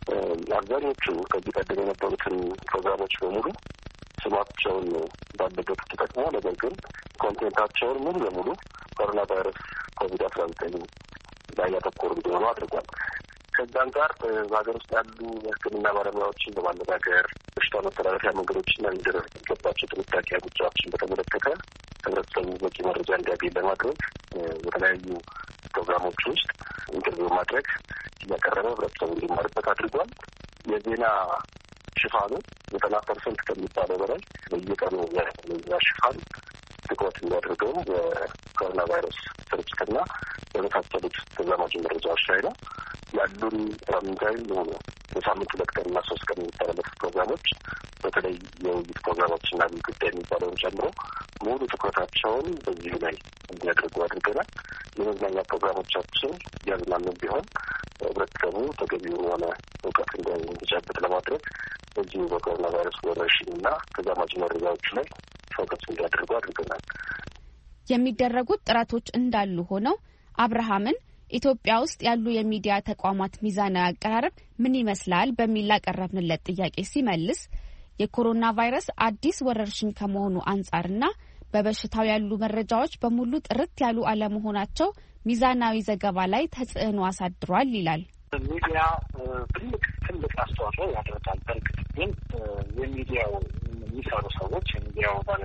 አብዛኞቹ ከዚህ ቀደም የነበሩትን ፕሮግራሞች በሙሉ ስማቸውን ባለበት ተጠቅሞ ነገር ግን ኮንቴንታቸውን ሙሉ በሙሉ ኮሮና ቫይረስ ኮቪድ አስራ ዘጠኝ ላይ ያተኮሩ እንዲሆኑ አድርጓል። ከዛም ጋር በሀገር ውስጥ ያሉ የሕክምና ባለሙያዎችን በማነጋገር በሽታ መተላለፊያ መንገዶችና ሊደረግ የሚገባቸው ጥንቃቄ እርምጃዎችን በተመለከተ ህብረተሰቡ በቂ መረጃ እንዲያገኝ ለማድረግ በተለያዩ ፕሮግራሞች ውስጥ ኢንተርቪው ማድረግ እያቀረበ ህብረተሰቡ እንዲማርበት አድርጓል። የዜና ሽፋኑ ዘጠና ፐርሰንት ከሚባለው በላይ በየቀኑ የዜና ሽፋን ትኩረት የሚያደርገው በኮሮና ቫይረስ ስርጭትና በመሳሰሉት ተዛማጅ መረጃዎች ላይ ነው። ያሉን ሳምንታዊ የሆኑ በሳምንት ሁለት ቀን እና ሶስት ቀን የሚተላለፉ ፕሮግራሞች በተለይ የውይይት ፕሮግራሞችና ጉዳይ የሚባለውን ጨምሮ ሙሉ ትኩረታቸውን በዚሁ ላይ እንዲያደርጉ አድርገናል። የመዝናኛ ፕሮግራሞቻችን ያዝናኑም ቢሆን ህብረተሰቡ ተገቢውን የሆነ እውቀት እንዲጨብጥ ለማድረግ በዚሁ በኮሮና ቫይረስ ወረርሽኝና ተዛማጅ መረጃዎች ላይ ፎከስ እንዲያደርጉ አድርገናል። የሚደረጉት ጥረቶች እንዳሉ ሆነው አብርሃምን ኢትዮጵያ ውስጥ ያሉ የሚዲያ ተቋማት ሚዛናዊ አቀራረብ ምን ይመስላል በሚል ያቀረብንለት ጥያቄ ሲመልስ የኮሮና ቫይረስ አዲስ ወረርሽኝ ከመሆኑ አንጻርና በበሽታው ያሉ መረጃዎች በሙሉ ጥርት ያሉ አለመሆናቸው ሚዛናዊ ዘገባ ላይ ተጽዕኖ አሳድሯል ይላል። ሚዲያ ትልቅ ትልቅ አስተዋጽኦ ያደርጋል። በእርግጥ ግን የሚዲያው የሚሰሩ ሰዎች የሚዲያው ባለቤቶችም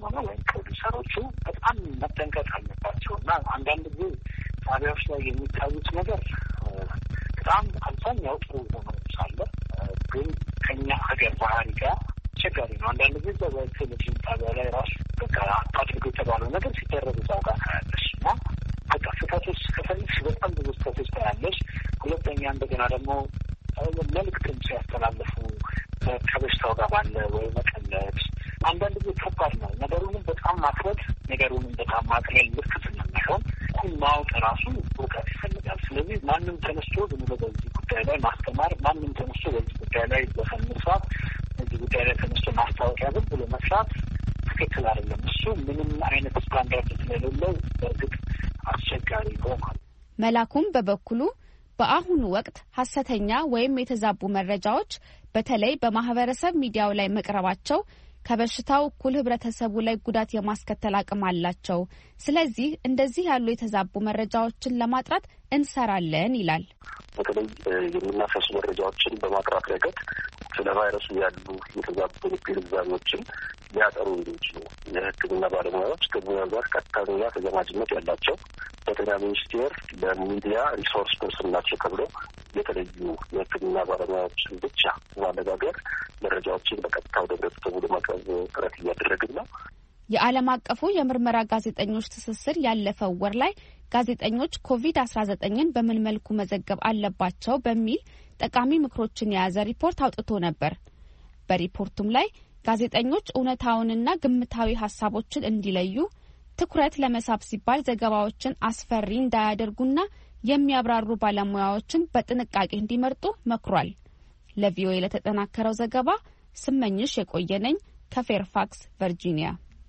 ሆነ ወይም ፕሮዲውሰሮቹ በጣም መጠንቀቅ አለባቸው እና አንዳንድ ጊዜ ጣቢያዎች ላይ የሚታዩት ነገር በጣም አብዛኛው ጥሩ ሆኖ ሳለ ግን ከኛ ሀገር ባህሪ ጋር አስቸጋሪ ነው። አንዳንድ ጊዜ በቴሌቪዥን ጣቢያ ላይ ራሱ በቃ አድርጎ የተባለው ነገር ሲደረግ እዛው ጋር ታያለሽ እና በቃ ስህተቶች ከፈልግሽ በጣም ብዙ ስህተቶች ታያለሽ። ሁለተኛ እንደገና ደግሞ መልዕክትም ሲያስተላልፉ ከበሽታው ጋር ባለ ወይ መቀለድ አንዳንድ ጊዜ ከባድ ነው። ነገሩንም በጣም ማክበድ፣ ነገሩንም በጣም ማቅለል ልክ ስለማይሆን ሁን ማወቅ ራሱ እውቀት ይፈልጋል። ስለዚህ ማንም ተነስቶ ዝም ብሎ በዚህ ጉዳይ ላይ ማስተማር፣ ማንም ተነስቶ በዚህ ጉዳይ ላይ ዘፈን መስራት፣ በዚህ ጉዳይ ላይ ተነስቶ ማስታወቂያ ዝም ብሎ መስራት ትክክል አይደለም። እሱ ምንም አይነት ስታንዳርድ ስለሌለው በእርግጥ አስቸጋሪ ይሆናል። መላኩም በበኩሉ በአሁኑ ወቅት ሐሰተኛ ወይም የተዛቡ መረጃዎች በተለይ በማህበረሰብ ሚዲያው ላይ መቅረባቸው ከበሽታው እኩል ህብረተሰቡ ላይ ጉዳት የማስከተል አቅም አላቸው። ስለዚህ እንደዚህ ያሉ የተዛቡ መረጃዎችን ለማጥራት እንሰራለን ይላል። በተለይ የሚናፈሱ መረጃዎችን በማጥራት ረገድ ስለ ቫይረሱ ያሉ የተዛቡ ግንዛቤዎችን ሊያጠሩ እንዲችሉ የሕክምና ባለሙያዎች ከሙያ ጋር ቀጥተኛ ተዘማጅነት ያላቸው በጤና ሚኒስቴር ለሚዲያ ሪሶርስ ፐርሰን ናቸው ተብሎ የተለዩ የሕክምና ባለሙያዎችን ብቻ ማነጋገር መረጃዎችን በቀጥታ ወደ ህብረተሰቡ ለማቅረብ ጥረት እያደረግን ነው። የዓለም አቀፉ የምርመራ ጋዜጠኞች ትስስር ያለፈው ወር ላይ ጋዜጠኞች ኮቪድ አስራ ዘጠኝን በምን መልኩ መዘገብ አለባቸው በሚል ጠቃሚ ምክሮችን የያዘ ሪፖርት አውጥቶ ነበር። በሪፖርቱም ላይ ጋዜጠኞች እውነታውንና ግምታዊ ሀሳቦችን እንዲለዩ፣ ትኩረት ለመሳብ ሲባል ዘገባዎችን አስፈሪ እንዳያደርጉና የሚያብራሩ ባለሙያዎችን በጥንቃቄ እንዲመርጡ መክሯል። ለቪኦኤ ለተጠናከረው ዘገባ ስመኝሽ የቆየነኝ ከፌርፋክስ ቨርጂኒያ።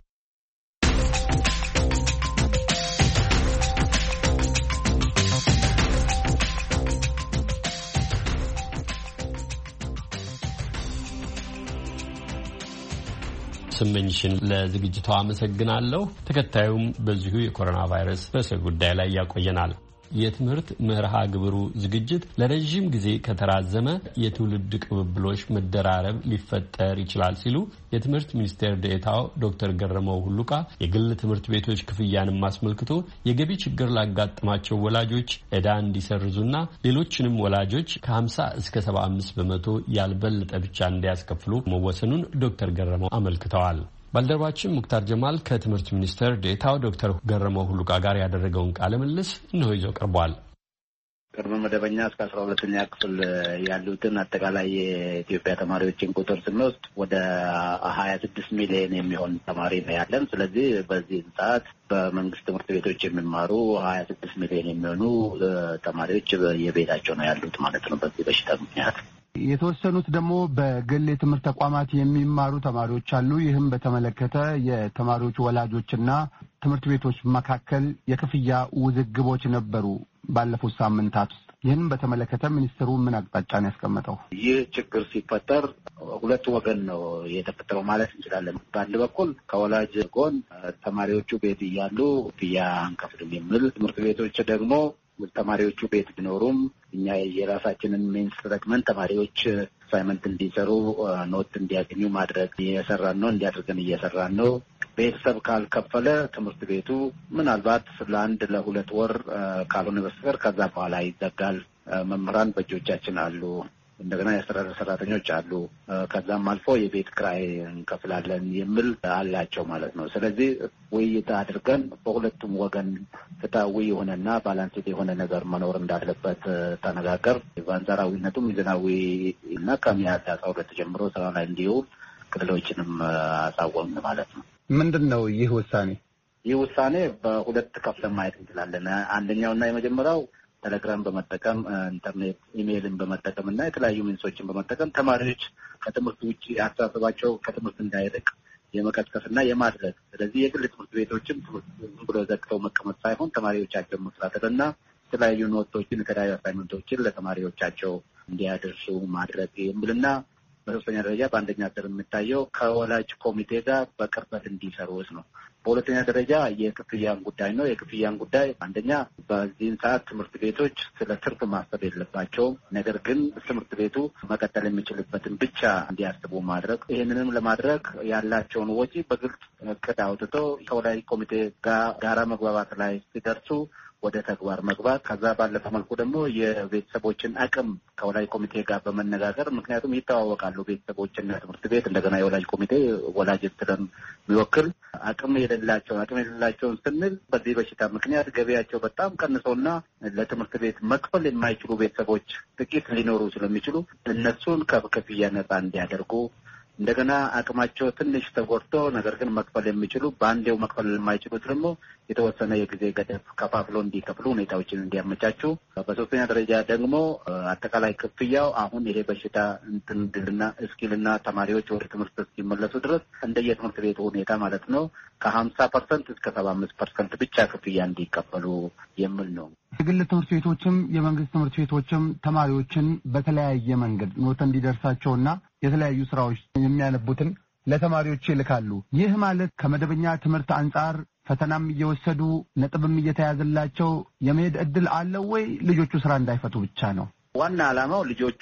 ስመኝሽን ለዝግጅቷ አመሰግናለሁ። ተከታዩም በዚሁ የኮሮና ቫይረስ ርዕሰ ጉዳይ ላይ ያቆየናል። የትምህርት መርሃ ግብሩ ዝግጅት ለረጅም ጊዜ ከተራዘመ የትውልድ ቅብብሎች መደራረብ ሊፈጠር ይችላል ሲሉ የትምህርት ሚኒስቴር ዴኤታው ዶክተር ገረመው ሁሉቃ የግል ትምህርት ቤቶች ክፍያንም አስመልክቶ የገቢ ችግር ላጋጠማቸው ወላጆች ዕዳ እንዲሰርዙና ሌሎችንም ወላጆች ከሀምሳ እስከ ሰባ አምስት በመቶ ያልበለጠ ብቻ እንዲያስከፍሉ መወሰኑን ዶክተር ገረመው አመልክተዋል። ባልደረባችን ሙክታር ጀማል ከትምህርት ሚኒስቴር ዴኤታው ዶክተር ገረመው ሁሉቃ ጋር ያደረገውን ቃለ ምልልስ እነሆ ይዞ ቀርቧል። ቅድመ መደበኛ እስከ አስራ ሁለተኛ ክፍል ያሉትን አጠቃላይ የኢትዮጵያ ተማሪዎችን ቁጥር ስንወስድ ወደ ሀያ ስድስት ሚሊዮን የሚሆን ተማሪ ነው ያለን። ስለዚህ በዚህ ሰዓት በመንግስት ትምህርት ቤቶች የሚማሩ ሀያ ስድስት ሚሊዮን የሚሆኑ ተማሪዎች የቤታቸው ነው ያሉት ማለት ነው በዚህ በሽታ ምክንያት። የተወሰኑት ደግሞ በግል የትምህርት ተቋማት የሚማሩ ተማሪዎች አሉ። ይህም በተመለከተ የተማሪዎች ወላጆችና ትምህርት ቤቶች መካከል የክፍያ ውዝግቦች ነበሩ ባለፉት ሳምንታት ውስጥ። ይህንም በተመለከተ ሚኒስትሩ ምን አቅጣጫ ነው ያስቀመጠው? ይህ ችግር ሲፈጠር ሁለት ወገን ነው የተፈጠረው ማለት እንችላለን። በአንድ በኩል ከወላጅ ጎን ተማሪዎቹ ቤት እያሉ ክፍያ አንከፍልም የሚል፣ ትምህርት ቤቶች ደግሞ ተማሪዎቹ ቤት ቢኖሩም እኛ የራሳችንን ሜንስ ተጠቅመን ተማሪዎች አሳይመንት እንዲሰሩ ኖት እንዲያገኙ ማድረግ እየሰራን ነው እንዲያደርገን እየሰራን ነው። ቤተሰብ ካልከፈለ ትምህርት ቤቱ ምናልባት ለአንድ ለሁለት ወር ካልሆነ በስተቀር ከዛ በኋላ ይዘጋል። መምህራን በእጆቻችን አሉ፣ እንደገና የአስተዳደር ሰራተኞች አሉ፣ ከዛም አልፎ የቤት ኪራይ እንከፍላለን የሚል አላቸው ማለት ነው። ስለዚህ ውይይት አድርገን በሁለቱም ወገን ፍትሃዊ የሆነና ባላንስ የሆነ ነገር መኖር እንዳለበት ተነጋገር። በአንጻራዊነቱም ሚዛናዊ እና ከሚያዝያ አስራ ሁለት ጀምሮ ስራ ላይ እንዲውል ክልሎችንም አሳወቅን ማለት ነው። ምንድን ነው ይህ ውሳኔ? ይህ ውሳኔ በሁለት ከፍለን ማየት እንችላለን። አንደኛውና የመጀመሪያው ቴሌግራም በመጠቀም ኢንተርኔት፣ ኢሜይልን በመጠቀም እና የተለያዩ ሚንሶችን በመጠቀም ተማሪዎች ከትምህርት ውጭ አስተሳሰባቸው ከትምህርት እንዳይርቅ የመቀስቀስና የማድረግ ስለዚህ የግል ትምህርት ቤቶችም ትምህርት ብሎ ዘግተው መቀመጥ ሳይሆን ተማሪዎቻቸው መከታተልና የተለያዩ ኖቶችን የተለያዩ አሳይመንቶችን ለተማሪዎቻቸው እንዲያደርሱ ማድረግ የሚልና በሶስተኛ ደረጃ በአንደኛ ደረጃ የሚታየው ከወላጅ ኮሚቴ ጋር በቅርበት እንዲሰሩ ነው። በሁለተኛ ደረጃ የክፍያን ጉዳይ ነው። የክፍያን ጉዳይ አንደኛ በዚህን ሰዓት ትምህርት ቤቶች ስለ ትርፍ ማሰብ የለባቸውም። ነገር ግን ትምህርት ቤቱ መቀጠል የሚችልበትን ብቻ እንዲያስቡ ማድረግ፣ ይህንንም ለማድረግ ያላቸውን ወጪ በግልጽ እቅድ አውጥተው ከወላጅ ኮሚቴ ጋር ጋራ መግባባት ላይ ሲደርሱ ወደ ተግባር መግባት። ከዛ ባለፈ መልኩ ደግሞ የቤተሰቦችን አቅም ከወላጅ ኮሚቴ ጋር በመነጋገር ምክንያቱም ይተዋወቃሉ ቤተሰቦችና ትምህርት ቤት እንደገና የወላጅ ኮሚቴ ወላጅ ስለሚወክል አቅም የሌላቸውን አቅም የሌላቸውን ስንል በዚህ በሽታ ምክንያት ገቢያቸው በጣም ቀንሶና ለትምህርት ቤት መክፈል የማይችሉ ቤተሰቦች ጥቂት ሊኖሩ ስለሚችሉ እነሱን ከክፍያ ነፃ እንዲያደርጉ እንደገና አቅማቸው ትንሽ ተጎድቶ ነገር ግን መክፈል የሚችሉ በአንዴው መክፈል የማይችሉት ደግሞ የተወሰነ የጊዜ ገደብ ከፋፍሎ እንዲከፍሉ ሁኔታዎችን እንዲያመቻቹ። በሶስተኛ ደረጃ ደግሞ አጠቃላይ ክፍያው አሁን ይሄ በሽታ እንትንድልና እስኪልና ተማሪዎች ወደ ትምህርት እስኪመለሱ ድረስ እንደየትምህርት ቤቱ ሁኔታ ማለት ነው ከሀምሳ ፐርሰንት እስከ ሰባ አምስት ፐርሰንት ብቻ ክፍያ እንዲቀበሉ የሚል ነው። የግል ትምህርት ቤቶችም የመንግስት ትምህርት ቤቶችም ተማሪዎችን በተለያየ መንገድ ኖት እንዲደርሳቸውና የተለያዩ ስራዎች የሚያነቡትን ለተማሪዎች ይልካሉ። ይህ ማለት ከመደበኛ ትምህርት አንጻር ፈተናም እየወሰዱ ነጥብም እየተያዘላቸው የመሄድ እድል አለው ወይ? ልጆቹ ስራ እንዳይፈቱ ብቻ ነው? ዋና ዓላማው ልጆቹ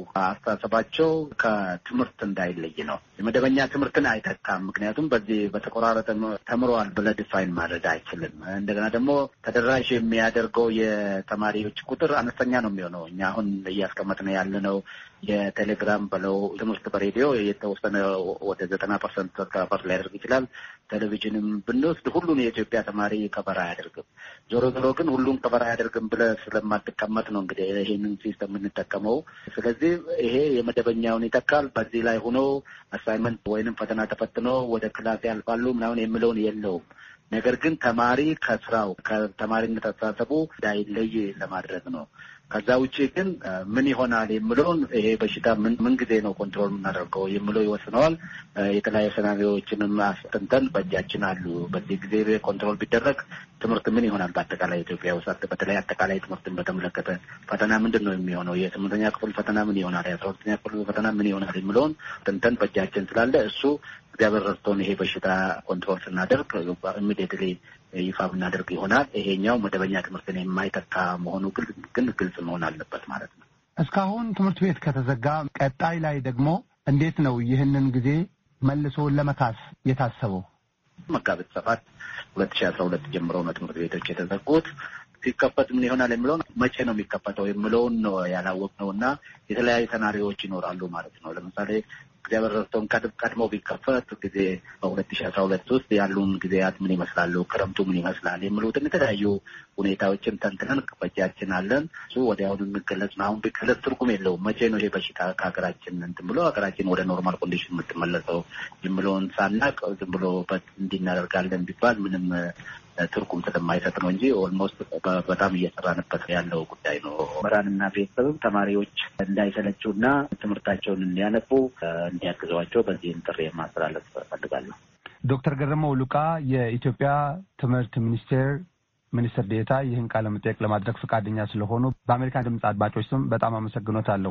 አስተሳሰባቸው ከትምህርት እንዳይለይ ነው። የመደበኛ ትምህርትን አይተካም። ምክንያቱም በዚህ በተቆራረጠ ተምረዋል ብለህ ዲፋይን ማድረግ አይችልም። እንደገና ደግሞ ተደራሽ የሚያደርገው የተማሪዎች ቁጥር አነስተኛ ነው የሚሆነው። እኛ አሁን እያስቀመጥን ያለነው የቴሌግራም በለው ትምህርት በሬዲዮ የተወሰነ ወደ ዘጠና ፐርሰንት ከበር ሊያደርግ ይችላል። ቴሌቪዥንም ብንወስድ ሁሉን የኢትዮጵያ ተማሪ ከበር አያደርግም። ዞሮ ዞሮ ግን ሁሉን ከበር አያደርግም ብለህ ስለማትቀመጥ ነው እንግዲህ ይሄንን ሲስተም የምንጠቀመው። ስለዚህ ይሄ የመደበኛውን ይተካል። በዚህ ላይ ሆኖ አሳይመንት ወይንም ፈተና ተፈትኖ ወደ ክላስ ያልፋሉ ምናምን የሚለውን የለውም። ነገር ግን ተማሪ ከስራው ከተማሪነት አስተሳሰቡ እንዳይለይ ለማድረግ ነው። ከዛ ውጪ ግን ምን ይሆናል የሚለውን ይሄ በሽታ ምን ምን ጊዜ ነው ኮንትሮል የምናደርገው የሚለው ይወስነዋል። የተለያዩ ሰናሪዎችንም አስተንተን በእጃችን አሉ። በዚህ ጊዜ ኮንትሮል ቢደረግ ትምህርት ምን ይሆናል በአጠቃላይ ኢትዮጵያ ውስጥ በተለይ አጠቃላይ ትምህርትን በተመለከተ ፈተና ምንድን ነው የሚሆነው፣ የስምንተኛ ክፍል ፈተና ምን ይሆናል፣ የአስራ ሁለተኛ ክፍል ፈተና ምን ይሆናል የሚለውን አስተንተን በእጃችን ስላለ እሱ እግዚአብሔር ረድቶን ይሄ በሽታ ኮንትሮል ስናደርግ ኢሚዲየትሊ ይፋ ብናደርግ ይሆናል። ይሄኛው መደበኛ ትምህርትን የማይተካ መሆኑ ግን ግልጽ መሆን አለበት ማለት ነው። እስካሁን ትምህርት ቤት ከተዘጋ ቀጣይ ላይ ደግሞ እንዴት ነው ይህንን ጊዜ መልሶ ለመካስ የታሰበው? መጋቢት ሰባት ሁለት ሺህ አስራ ሁለት ጀምሮ ነው ትምህርት ቤቶች የተዘጉት። ሲከፈት ምን ይሆናል የሚለውን መቼ ነው የሚከፈተው የሚለውን ነው ያላወቅነው እና የተለያዩ ሰናሪዎች ይኖራሉ ማለት ነው። ለምሳሌ እግዚአብሔር ረድቶን ቀድሞ ቢከፈት ጊዜ በሁለት ሺህ አስራ ሁለት ውስጥ ያሉን ጊዜያት ምን ይመስላሉ፣ ክረምቱ ምን ይመስላል የሚሉትን የተለያዩ ሁኔታዎችን ተንትነን በእጃችን አለን። እሱ ወዲያውኑ የሚገለጽ ነው። አሁን ቢገለጽ ትርጉም የለውም። መቼ ነው ይሄ በሽታ ከሀገራችን እንትን ብሎ ሀገራችን ወደ ኖርማል ኮንዲሽን የምትመለሰው የሚለውን ሳናቅ ዝም ብሎ እንዲናደርጋለን ቢባል ምንም ትርጉም ስለማይሰጥ ነው እንጂ ኦልሞስት በጣም እየሰራንበት ያለው ጉዳይ ነው። መምህራንና ቤተሰብም ተማሪዎች እንዳይሰለቹና ትምህርታቸውን እንዲያነቡ እንዲያግዟቸው በዚህም ጥሪ ማስተላለፍ እፈልጋለሁ። ዶክተር ገረመው ሉቃ የኢትዮጵያ ትምህርት ሚኒስቴር ሚኒስትር ዴኤታ ይህን ቃለ መጠይቅ ለማድረግ ፈቃደኛ ስለሆኑ በአሜሪካ ድምጽ አድማጮች ስም በጣም አመሰግኖታለሁ።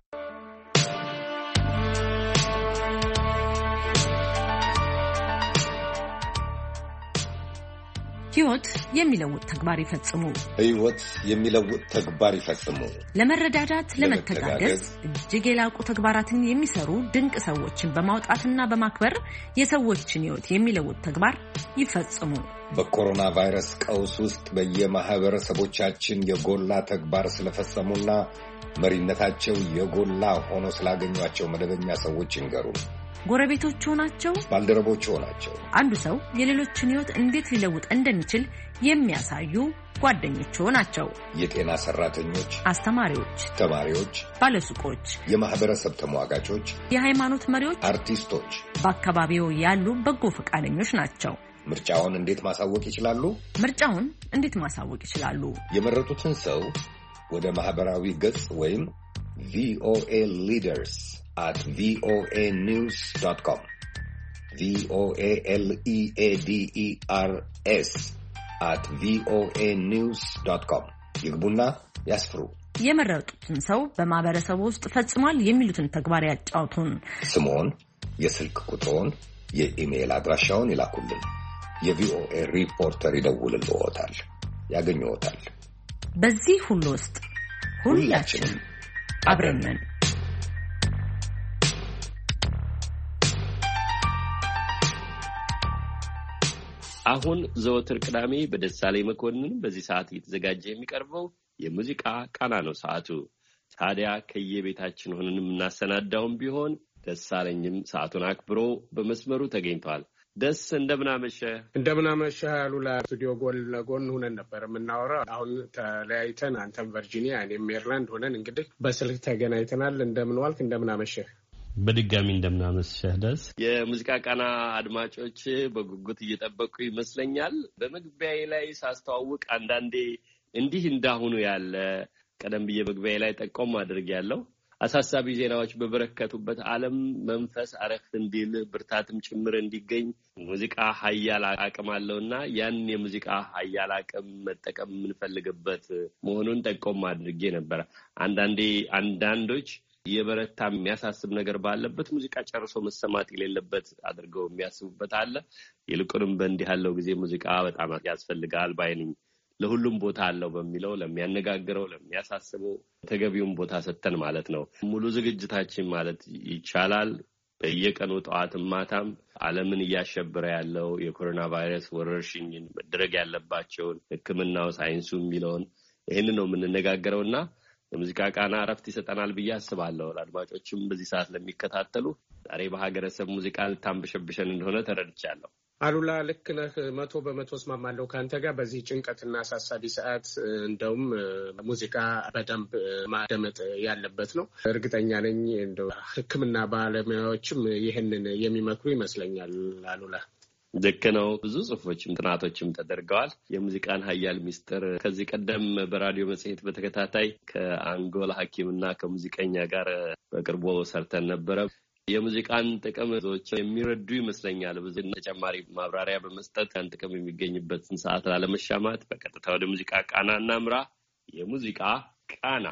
ህይወት የሚለውጥ ተግባር ይፈጽሙ። ህይወት የሚለውጥ ተግባር ይፈጽሙ። ለመረዳዳት፣ ለመተጋገዝ እጅግ የላቁ ተግባራትን የሚሰሩ ድንቅ ሰዎችን በማውጣትና በማክበር የሰዎችን ህይወት የሚለውጥ ተግባር ይፈጽሙ። በኮሮና ቫይረስ ቀውስ ውስጥ በየማህበረሰቦቻችን የጎላ ተግባር ስለፈጸሙና መሪነታቸው የጎላ ሆኖ ስላገኟቸው መደበኛ ሰዎች ይንገሩ። ጎረቤቶች ሆናቸው፣ ባልደረቦች ሆናቸው፣ አንዱ ሰው የሌሎችን ህይወት እንዴት ሊለውጥ እንደሚችል የሚያሳዩ ጓደኞች ሆናቸው። የጤና ሰራተኞች፣ አስተማሪዎች፣ ተማሪዎች፣ ባለሱቆች፣ የማህበረሰብ ተሟጋቾች፣ የሃይማኖት መሪዎች፣ አርቲስቶች፣ በአካባቢው ያሉ በጎ ፈቃደኞች ናቸው። ምርጫውን እንዴት ማሳወቅ ይችላሉ? ምርጫውን እንዴት ማሳወቅ ይችላሉ? የመረጡትን ሰው ወደ ማህበራዊ ገጽ ወይም ቪኦኤ ሊደርስ at v o a news dot com v o a l e a d e r s at v o a news dot com ይግቡና ያስፍሩ። የመረጡትን ሰው በማህበረሰቡ ውስጥ ፈጽሟል የሚሉትን ተግባር ያጫውቱን። ስሞን፣ የስልክ ቁጥሮን፣ የኢሜይል አድራሻውን ይላኩልን። የቪኦኤ ሪፖርተር ይደውልልዎታል፣ ያገኘዎታል። በዚህ ሁሉ ውስጥ ሁላችንም አብረን ነን። አሁን ዘወትር ቅዳሜ በደሳለኝ መኮንን በዚህ ሰዓት እየተዘጋጀ የሚቀርበው የሙዚቃ ቃና ነው ሰዓቱ። ታዲያ ከየቤታችን ሆነን የምናሰናዳውም ቢሆን ደሳለኝም ሰዓቱን አክብሮ በመስመሩ ተገኝቷል። ደስ እንደምናመሸህ እንደምናመሸህ አሉላ። ስቱዲዮ ጎን ለጎን ሆነን ነበር የምናወራው። አሁን ተለያይተን አንተም ቨርጂኒያ እኔም ሜሪላንድ ሆነን እንግዲህ በስልክ ተገናኝተናል። እንደምን ዋልክ? እንደምናመሸህ በድጋሚ እንደምናመሸህ ደስ። የሙዚቃ ቃና አድማጮች በጉጉት እየጠበቁ ይመስለኛል። በመግቢያዬ ላይ ሳስተዋውቅ አንዳንዴ እንዲህ እንዳሁኑ ያለ ቀደም ብዬ መግቢያዬ ላይ ጠቆም አድርጌያለሁ። አሳሳቢ ዜናዎች በበረከቱበት ዓለም መንፈስ አረፍ እንዲል ብርታትም ጭምር እንዲገኝ ሙዚቃ ኃያል አቅም አለውና ያን የሙዚቃ ኃያል አቅም መጠቀም የምንፈልግበት መሆኑን ጠቆም አድርጌ ነበር። አንዳንዴ አንዳንዶች የበረታ የሚያሳስብ ነገር ባለበት ሙዚቃ ጨርሶ መሰማት የሌለበት አድርገው የሚያስቡበት አለ። ይልቁንም በእንዲህ ያለው ጊዜ ሙዚቃ በጣም ያስፈልጋል ባይነኝ። ለሁሉም ቦታ አለው በሚለው ለሚያነጋግረው ለሚያሳስበው ተገቢውን ቦታ ሰጥተን ማለት ነው ሙሉ ዝግጅታችን ማለት ይቻላል። በየቀኑ ጠዋትም ማታም ዓለምን እያሸበረ ያለው የኮሮና ቫይረስ ወረርሽኝን መደረግ ያለባቸውን ሕክምናው ሳይንሱ የሚለውን ይህንን ነው የምንነጋገረውና የሙዚቃ ቃና እረፍት ይሰጠናል ብዬ አስባለሁ። ለአድማጮችም በዚህ ሰዓት ለሚከታተሉ ዛሬ በሀገረሰብ ሙዚቃ ልታንበሸብሸን እንደሆነ ተረድቻለሁ። አሉላ ልክ ነህ። መቶ በመቶ እስማማለሁ ከአንተ ጋር በዚህ ጭንቀትና አሳሳቢ ሰዓት እንደውም ሙዚቃ በደንብ ማደመጥ ያለበት ነው። እርግጠኛ ነኝ እንደው ሕክምና ባለሙያዎችም ይህንን የሚመክሩ ይመስለኛል። አሉላ ልክ ነው። ብዙ ጽሁፎችም ጥናቶችም ተደርገዋል። የሙዚቃን ሀያል ሚስጥር ከዚህ ቀደም በራዲዮ መጽሔት በተከታታይ ከአንጎላ ሐኪምና ከሙዚቀኛ ጋር በቅርቡ ሰርተን ነበረ። የሙዚቃን ጥቅም ብዙዎች የሚረዱ ይመስለኛል። ብዙ ተጨማሪ ማብራሪያ በመስጠት ያን ጥቅም የሚገኝበትን ሰዓት ላለመሻማት በቀጥታ ወደ ሙዚቃ ቃና እናምራ። የሙዚቃ ቃና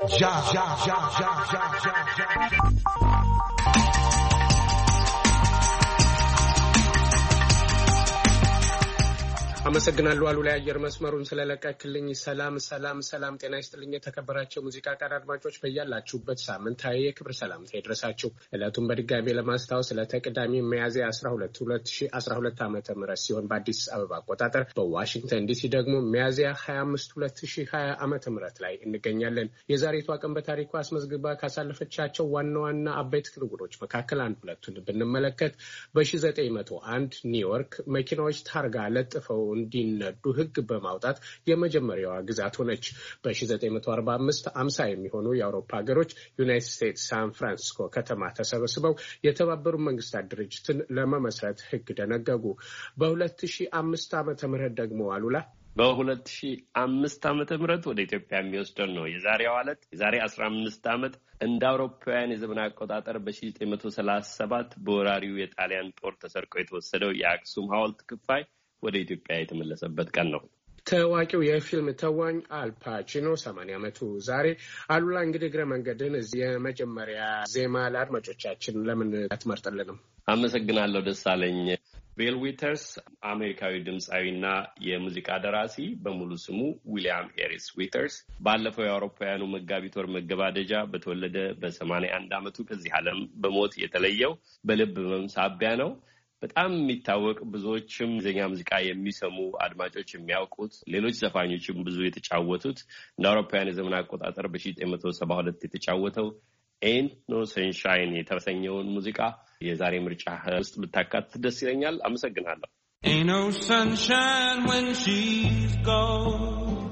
አመሰግናለሁ አሉ ላይ አየር መስመሩን ስለለቀቅልኝ። ሰላም ሰላም ሰላም፣ ጤና ይስጥልኝ የተከበራቸው ሙዚቃ ቃና አድማጮች በያላችሁበት ሳምንታዊ የክብር ሰላምታ ይድረሳችሁ። ዕለቱን በድጋሚ ለማስታወስ ለተቅዳሜ ሚያዝያ አስራ ሁለት ሁለት ሺህ አስራ ሁለት ዓመተ ምህረት ሲሆን በአዲስ አበባ አቆጣጠር በዋሽንግተን ዲሲ ደግሞ ሚያዝያ ሀያ አምስት ሁለት ሺህ ሀያ ዓመተ ምህረት ላይ እንገኛለን። የዛሬቷ ቀን በታሪኩ አስመዝግባ ካሳለፈቻቸው ዋና ዋና አበይት ክንውኖች መካከል አንድ ሁለቱን ብንመለከት በሺህ ዘጠኝ መቶ አንድ ኒውዮርክ መኪናዎች ታርጋ ለጥፈው እንዲነዱ ሕግ በማውጣት የመጀመሪያዋ ግዛት ሆነች። በሺህ ዘጠኝ መቶ አርባ አምስት አምሳ የሚሆኑ የአውሮፓ ሀገሮች ዩናይትድ ስቴትስ ሳን ፍራንሲስኮ ከተማ ተሰብስበው የተባበሩት መንግስታት ድርጅትን ለመመስረት ሕግ ደነገጉ። በሁለት ሺህ አምስት ዓመተ ምህረት ደግሞ አሉላ በሁለት ሺህ አምስት ዓመተ ምህረት ወደ ኢትዮጵያ የሚወስደን ነው የዛሬው ዕለት። የዛሬ አስራ አምስት ዓመት እንደ አውሮፓውያን የዘመን አቆጣጠር በሺህ ዘጠኝ መቶ ሰላሳ ሰባት በወራሪው የጣሊያን ጦር ተሰርቆ የተወሰደው የአክሱም ሐውልት ክፋይ ወደ ኢትዮጵያ የተመለሰበት ቀን ነው። ታዋቂው የፊልም ተዋኝ አልፓቺኖ ሰማንያ ዓመቱ ዛሬ። አሉላ እንግዲህ እግረ መንገድን እዚህ የመጀመሪያ ዜማ ለአድማጮቻችን ለምን አትመርጥልንም? አመሰግናለሁ ደሳለኝ። ቤል ዊተርስ አሜሪካዊ ድምፃዊና የሙዚቃ ደራሲ በሙሉ ስሙ ዊሊያም ሄሪስ ዊተርስ ባለፈው የአውሮፓውያኑ መጋቢት ወር መገባደጃ በተወለደ በሰማንያ አንድ ዓመቱ ከዚህ ዓለም በሞት የተለየው በልብ ህመም ሳቢያ ነው። በጣም የሚታወቅ ብዙዎችም ዜኛ ሙዚቃ የሚሰሙ አድማጮች የሚያውቁት ሌሎች ዘፋኞችም ብዙ የተጫወቱት እንደ አውሮፓውያን የዘመን አቆጣጠር በሺህ ዘጠኝ መቶ ሰባ ሁለት የተጫወተው ኤንት ኖ ሰንሻይን የተሰኘውን ሙዚቃ የዛሬ ምርጫ ውስጥ ብታካትት ደስ ይለኛል። አመሰግናለሁ። Ain't no sunshine when she's gone.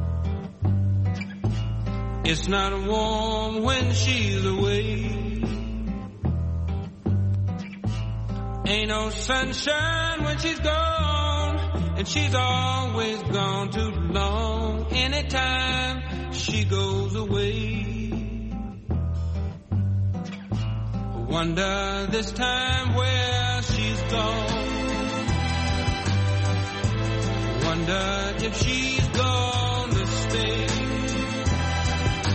It's not warm when she's away. Ain't no sunshine when she's gone, and she's always gone too long. Anytime she goes away, wonder this time where she's gone. Wonder if she's gonna stay.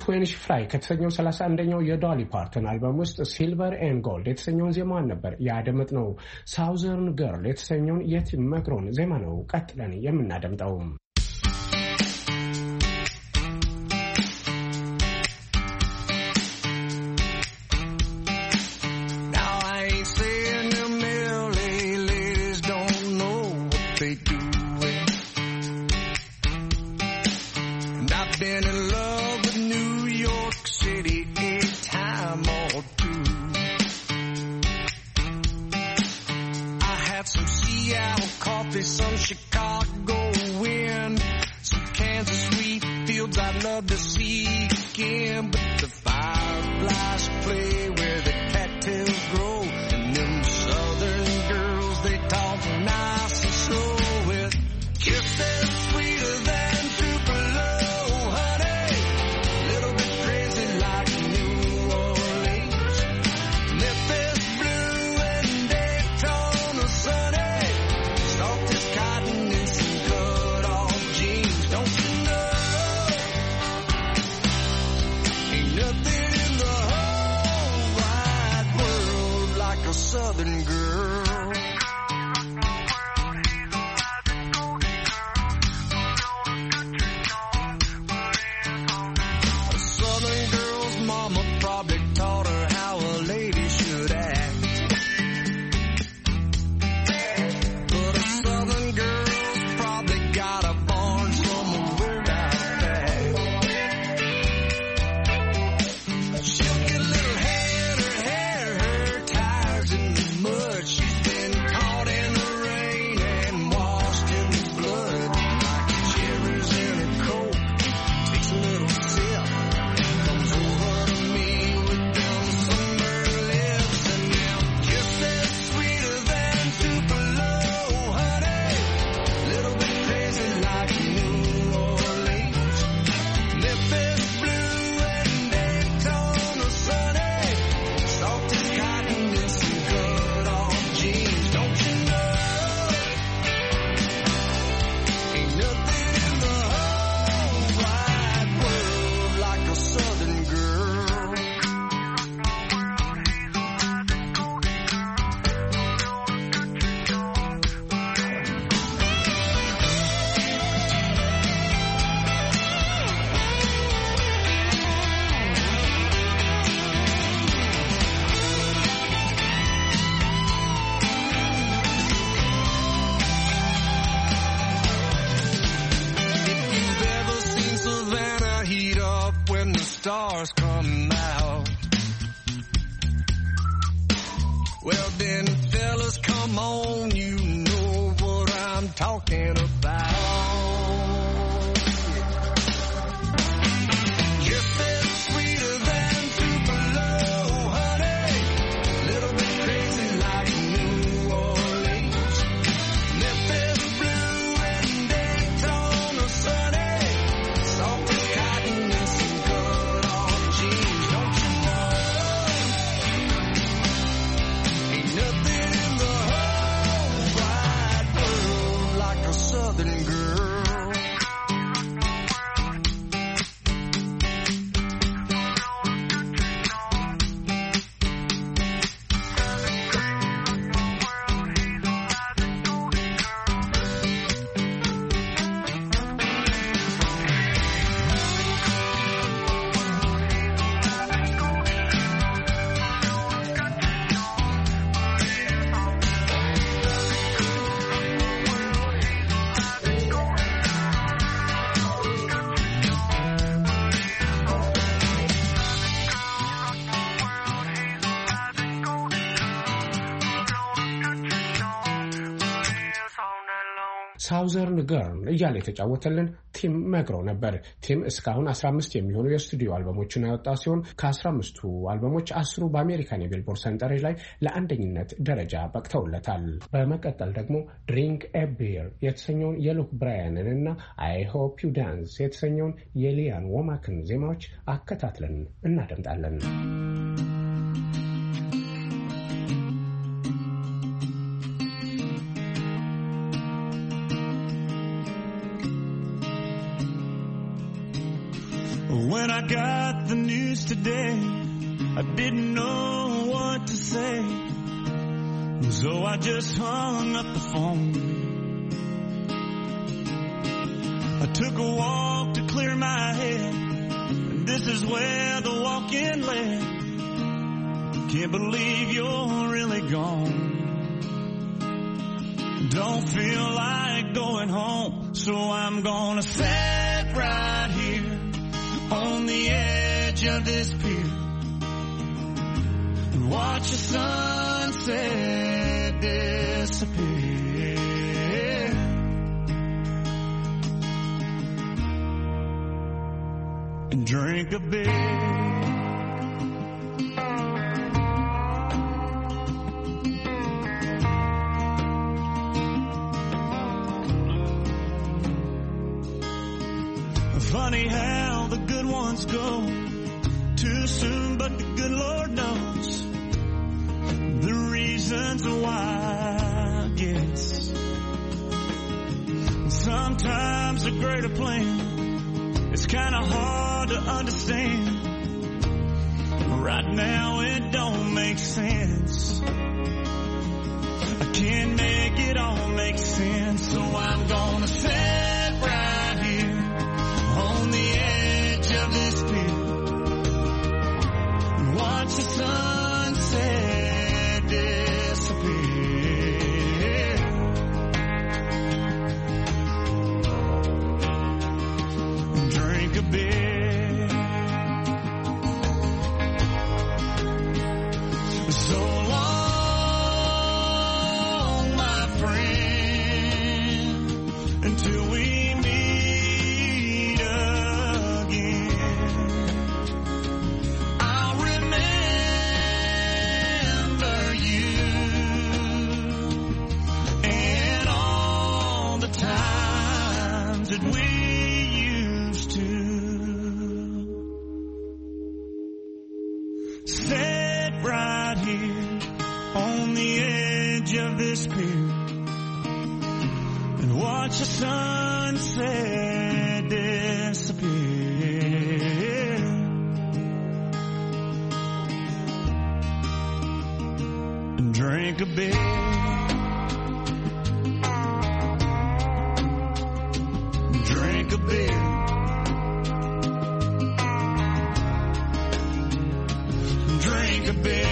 ትዌንቲ ፍራይ ከተሰኘው ሰላሳ አንደኛው የዶሊ ፓርተን አልበም ውስጥ ሲልቨር ኤንድ ጎልድ የተሰኘውን ዜማዋን ነበር ያደመጥነው። ሳውዘርን ገርል የተሰኘውን የቲም መክሮን ዜማ ነው ቀጥለን የምናደምጠው። Some Chicago wind, some Kansas wheat fields I'd love to see again. But the fireflies play where the cattails grow, and them southern girls, they talk nice and slow with kisses sweeter than Tupelo, honey. Little bit crazy like New Orleans, Memphis blue and Daytona sunny. Cotton and some cut-off jeans, don't you know? Ain't nothing in the whole wide world like a southern girl. A southern girl's mama probably taught her how a lady should act. Stars come out. Well then, fellas, come on, you know what I'm talking about. Yes, it's sweeter than Tupelo, honey. Little bit crazy like New Orleans, Memphis blue and Daytona sunny, salted cotton and some good. Don't you know? Ain't nothing in the whole wide world like a southern girl. ሳውዘርን ገርል እያለ የተጫወተልን ቲም መክሮ ነበር። ቲም እስካሁን አስራ አምስት የሚሆኑ የስቱዲዮ አልበሞችን ያወጣ ሲሆን ከአስራ አምስቱ አልበሞች አስሩ በአሜሪካን የቢልቦርድ ሰንጠረዥ ላይ ለአንደኝነት ደረጃ በቅተውለታል። በመቀጠል ደግሞ ድሪንክ ኤ ቢር የተሰኘውን የሉክ ብራያንን እና አይ ሆፕ ዩ ዳንስ የተሰኘውን የሊያን ወማክን ዜማዎች አከታትለን እናደምጣለን። When I got the news today, I didn't know what to say, so I just hung up the phone. I took a walk to clear my head, and this is where the walk-in led. Can't believe you're really gone. Don't feel like going home, so I'm gonna sit right here on the edge of this pier and watch the sunset disappear. And drink a beer. Funny how the good ones go too soon, but the good Lord knows the reasons why, I guess. Sometimes a greater plan, it's kind of hard to understand. Right now it don't make sense. I can't make it all make sense, so I'm gonna sit right here on the edge of this pier and watch the sunset disappear. And drink a beer. So long, my friend, until we watch the sunset disappear. And drink a beer. Drink a beer. Drink a beer.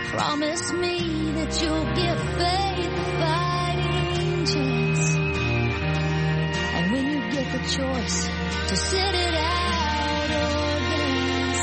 Promise me that you'll give faith a fighting chance. And when you get the choice to sit it out or dance,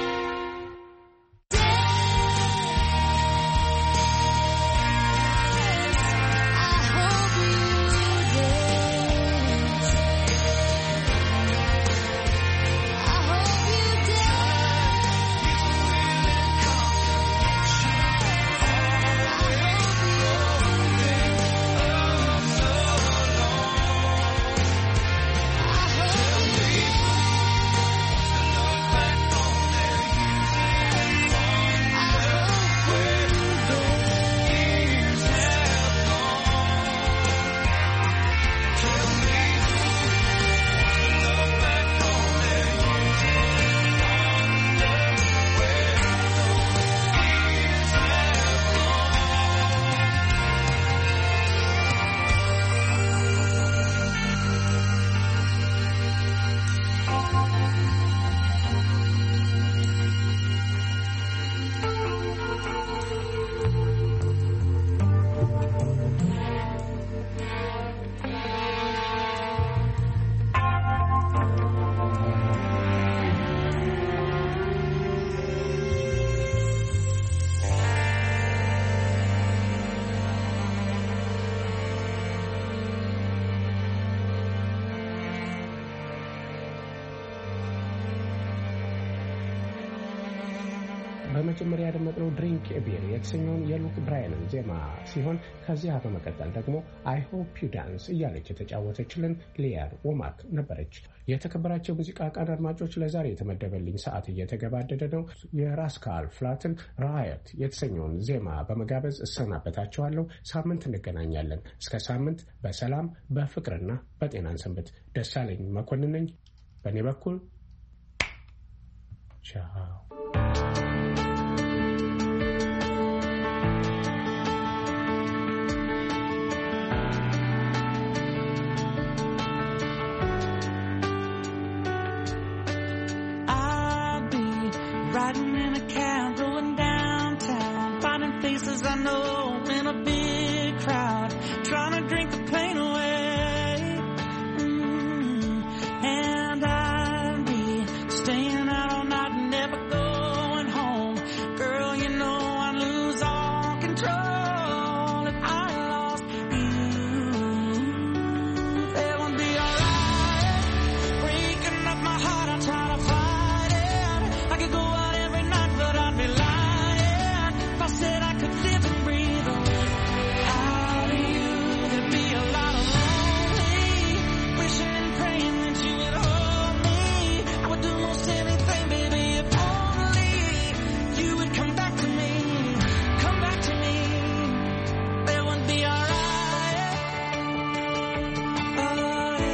በመጀመሪያ ያደመጥነው ድሪንክ ኤ ቢር የተሰኘውን የሉክ ብራያንን ዜማ ሲሆን ከዚያ በመቀጠል ደግሞ አይ ሆፕ ዩ ዳንስ እያለች የተጫወተችልን ሊያር ወማክ ነበረች። የተከበራቸው ሙዚቃ ቃና አድማጮች ለዛሬ የተመደበልኝ ሰዓት እየተገባደደ ነው። የራስካል ፍላትን ራየት የተሰኘውን ዜማ በመጋበዝ እሰናበታችኋለሁ። ሳምንት እንገናኛለን። እስከ ሳምንት በሰላም በፍቅርና በጤናን ሰንብት። ደሳለኝ መኮንን ነኝ። በእኔ በኩል ቻው። Riding in a cab, going downtown, finding faces I know in a big crowd, trying to drink the pain away. Mm-hmm. And I'd be staying out all night and never going home. Girl, you know I'd lose all control if I lost you. It would be alright, breaking up my heart, I try to fight it. I could go out every night, but I'd be lying if I said I could live and breathe without you. There'd be a lot of lonely, wishing and praying that you would hold me. I would do most anything, baby, if only you would come back to me, come back to me. That would be alright. Oh,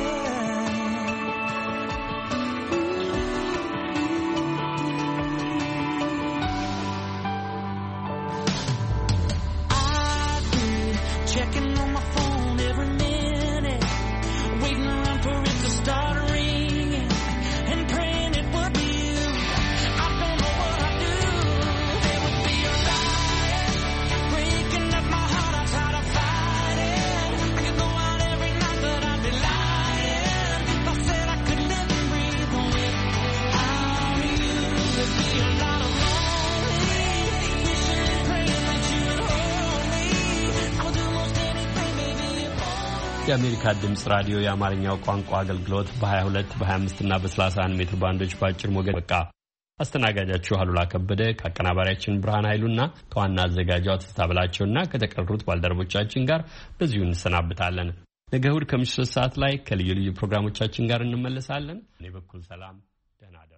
I'd be checking on my phone every minute, waiting around for it to start ringing, and praying it would be you. I don't know what I'd do. It would be alright, breaking up my heart, I try to fight it. I could go out every night, but I'd be lying if I said I could live and breathe without you. There'd be a lot of lonely, wishing and praying that you would hold me. I would do most anything, baby, if only. የአሜሪካ ድምጽ ራዲዮ የአማርኛው ቋንቋ አገልግሎት በ22 በ25 እና በ31 ሜትር ባንዶች በአጭር ሞገድ በቃ አስተናጋጃችሁ አሉላ ከበደ ከአቀናባሪያችን ብርሃን ኃይሉና ከዋና አዘጋጇ ተስታብላቸውና ከተቀሩት ባልደረቦቻችን ጋር በዚሁ እንሰናብታለን። ነገ እሑድ ከምሽቱ ሶስት ሰዓት ላይ ከልዩ ልዩ ፕሮግራሞቻችን ጋር እንመለሳለን። እኔ በኩል ሰላም፣ ደህና